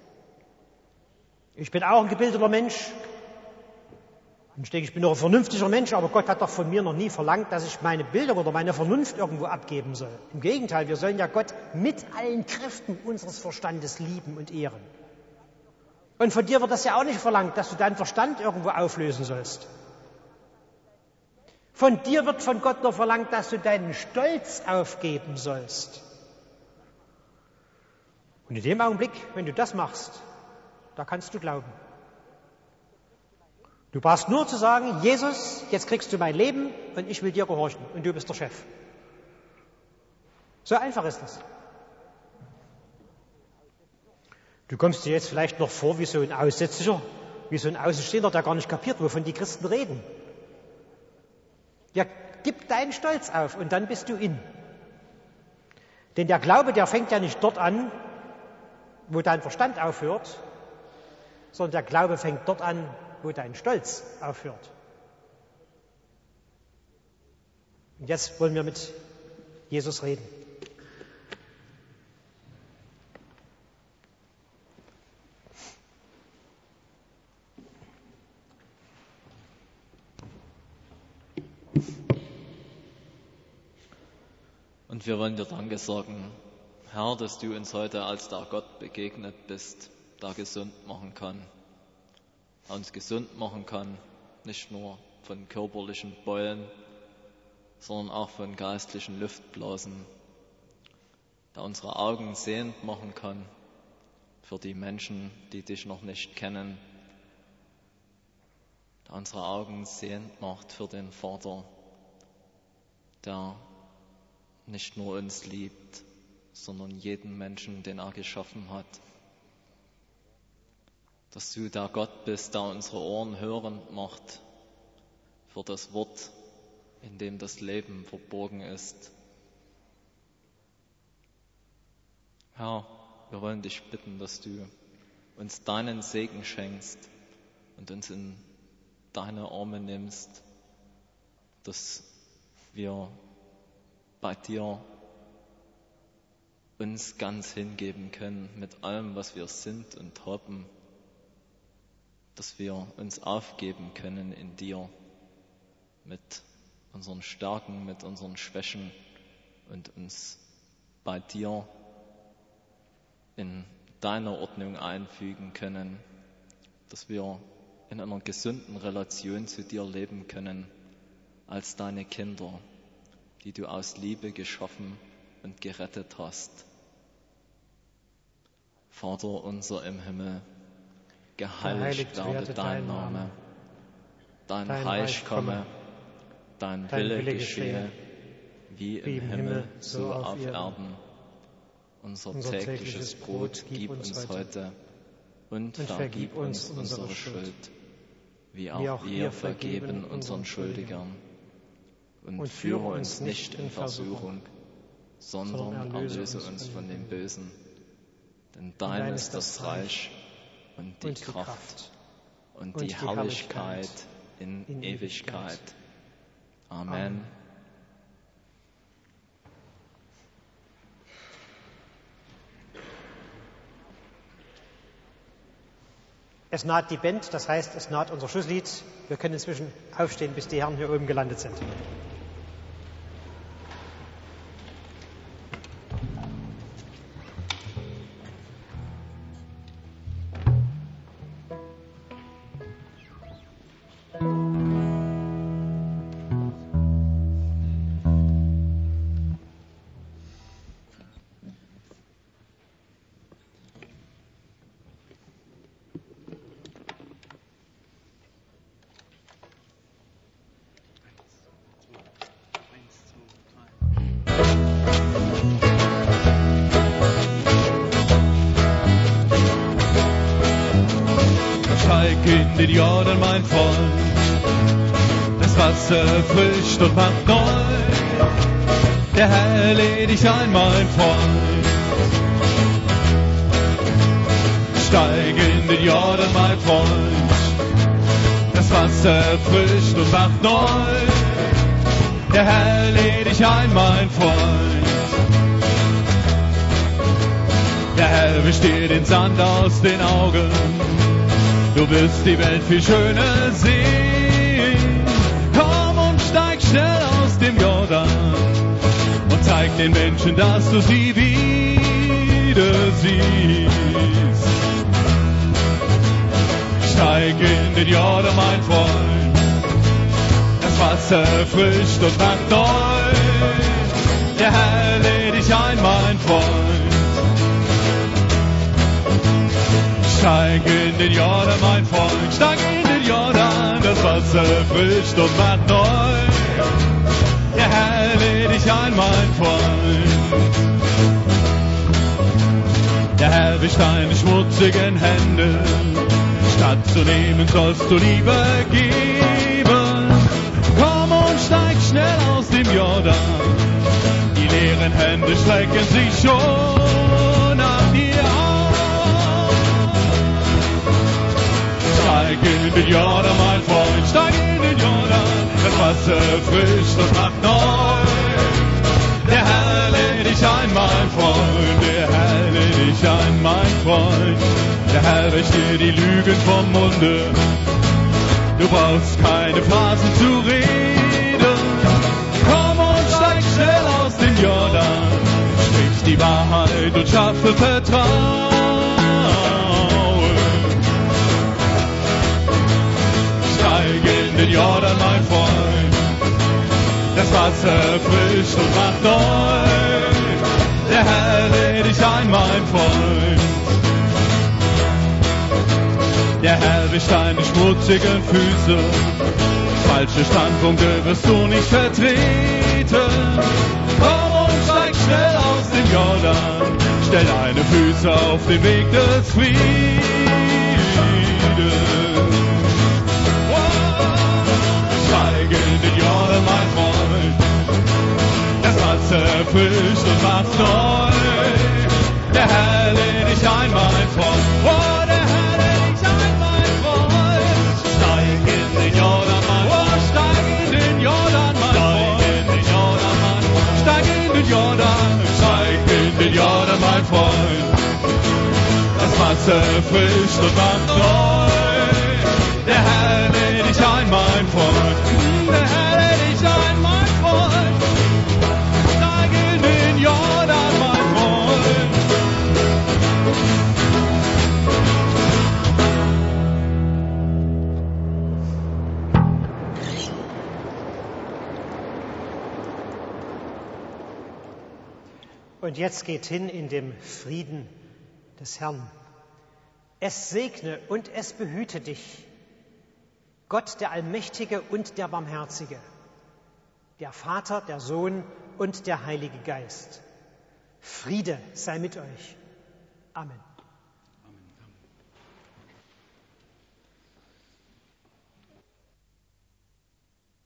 C: Ich bin auch ein gebildeter Mensch. Und ich denke, ich bin auch ein vernünftiger Mensch, aber Gott hat doch von mir noch nie verlangt, dass ich meine Bildung oder meine Vernunft irgendwo abgeben soll. Im Gegenteil, wir sollen ja Gott mit allen Kräften unseres Verstandes lieben und ehren. Und von dir wird das ja auch nicht verlangt, dass du deinen Verstand irgendwo auflösen sollst. Von dir wird von Gott nur verlangt, dass du deinen Stolz aufgeben sollst. Und in dem Augenblick, wenn du das machst, da kannst du glauben. Du brauchst nur zu sagen, Jesus, jetzt kriegst du mein Leben und ich will dir gehorchen und du bist der Chef. So einfach ist das. Du kommst dir jetzt vielleicht noch vor wie so ein Aussätziger, wie so ein Außenstehender, der gar nicht kapiert, wovon die Christen reden. Ja, gib deinen Stolz auf und dann bist du in. Denn der Glaube, der fängt ja nicht dort an, wo dein Verstand aufhört, sondern der Glaube fängt dort an, wo dein Stolz aufhört. Und jetzt wollen wir mit Jesus reden.
F: Und wir wollen dir Danke sagen, Herr, dass du uns heute als der Gott begegnet bist, der gesund machen kann. Der uns gesund machen kann, nicht nur von körperlichen Beulen, sondern auch von geistlichen Luftblasen. Der unsere Augen sehend machen kann für die Menschen, die dich noch nicht kennen. Der unsere Augen sehend macht für den Vater, der nicht nur uns liebt, sondern jeden Menschen, den er geschaffen hat. Dass du der Gott bist, der unsere Ohren hörend macht für das Wort, in dem das Leben verborgen ist. Herr, wir wollen dich bitten, dass du uns deinen Segen schenkst und uns in deine Arme nimmst, dass wir bei dir uns ganz hingeben können mit allem, was wir sind und haben, dass wir uns aufgeben können in dir mit unseren Stärken, mit unseren Schwächen und uns bei dir in deine Ordnung einfügen können, dass wir in einer gesunden Relation zu dir leben können als deine Kinder, die du aus Liebe geschaffen und gerettet hast. Vater unser im Himmel, geheiligt werde dein Name, dein Reich komme, dein Wille geschehe, wie im Himmel, so auf Erden. Unser tägliches Brot gib uns heute und vergib uns unsere Schuld, wie auch wir vergeben unseren Schuldigern. Und führe uns nicht in Versuchung, sondern erlöse uns von dem Bösen. Denn dein ist das Reich und die Kraft und die Herrlichkeit in Ewigkeit. Amen.
C: Es naht die Band, das heißt, es naht unser Schlusslied. Wir können inzwischen aufstehen, bis die Herren hier oben gelandet sind.
B: In den Jordan, mein Freund, das Wasser frischt und macht neu. Der Herr lädt dich ein, mein Freund. Steig in den Jordan, mein Freund, das Wasser frischt und macht neu. Der Herr lädt dich ein, mein Freund. Der Herr wischt dir den Sand aus den Augen. Du wirst die Welt viel schöner sehen. Komm und steig schnell aus dem Jordan und zeig den Menschen, dass du sie wieder siehst. Steig in den Jordan, mein Freund, das Wasser frischt und macht neu. Der Herr lädt dich ein, mein Freund. Steig in den Jordan, mein Freund, steig in den Jordan, das Wasser frischt und macht neu. Der Herr lädt dich ein, mein Freund. Der Herr wischt deine schmutzigen Hände, statt zu nehmen sollst du lieber geben. Komm und steig schnell aus dem Jordan, die leeren Hände strecken sich schon nach dir aus. Steig in den Jordan, mein Freund, steig in den Jordan, das Wasser frischt und macht neu. Der Herr lädt dich ein, mein Freund, der Herr lädt dich ein, mein Freund. Der Herr wäscht dir die Lügen vom Munde, du brauchst keine Phrasen zu reden. Komm und steig schnell aus dem Jordan, sprich die Wahrheit und schaffe Vertrauen. Steig in den Jordan, mein Freund, das Wasser frischt und macht neu. Der Herr lädt dich ein, mein Freund. Der Herr wischt deine schmutzigen Füße, falsche Standpunkte wirst du nicht vertreten. Komm und steig schnell aus dem Jordan, stell deine Füße auf den Weg des Friedens. Steig in den Jordan, mein Freund, das Wasser frischt und macht neu. Der Herr lädt dich ein, mein Freund. Oh, der Herr lädt dich ein, mein Freund. Steig in den Jordan, mein Freund. Oh, steig in den Jordan, mein Freund. Steig in den Jordan, steig in den Jordan, mein Freund. Das Wasser frischt und macht neu. Der Herr lädt dich ein, mein Freund. Der Herr lädt dich ein, mein Freund. Steig in den Jordan, mein Freund.
C: Und jetzt geht hin in dem Frieden des Herrn. Es segne und es behüte dich, Gott, der Allmächtige und der Barmherzige, der Vater, der Sohn und der Heilige Geist. Friede sei mit euch. Amen.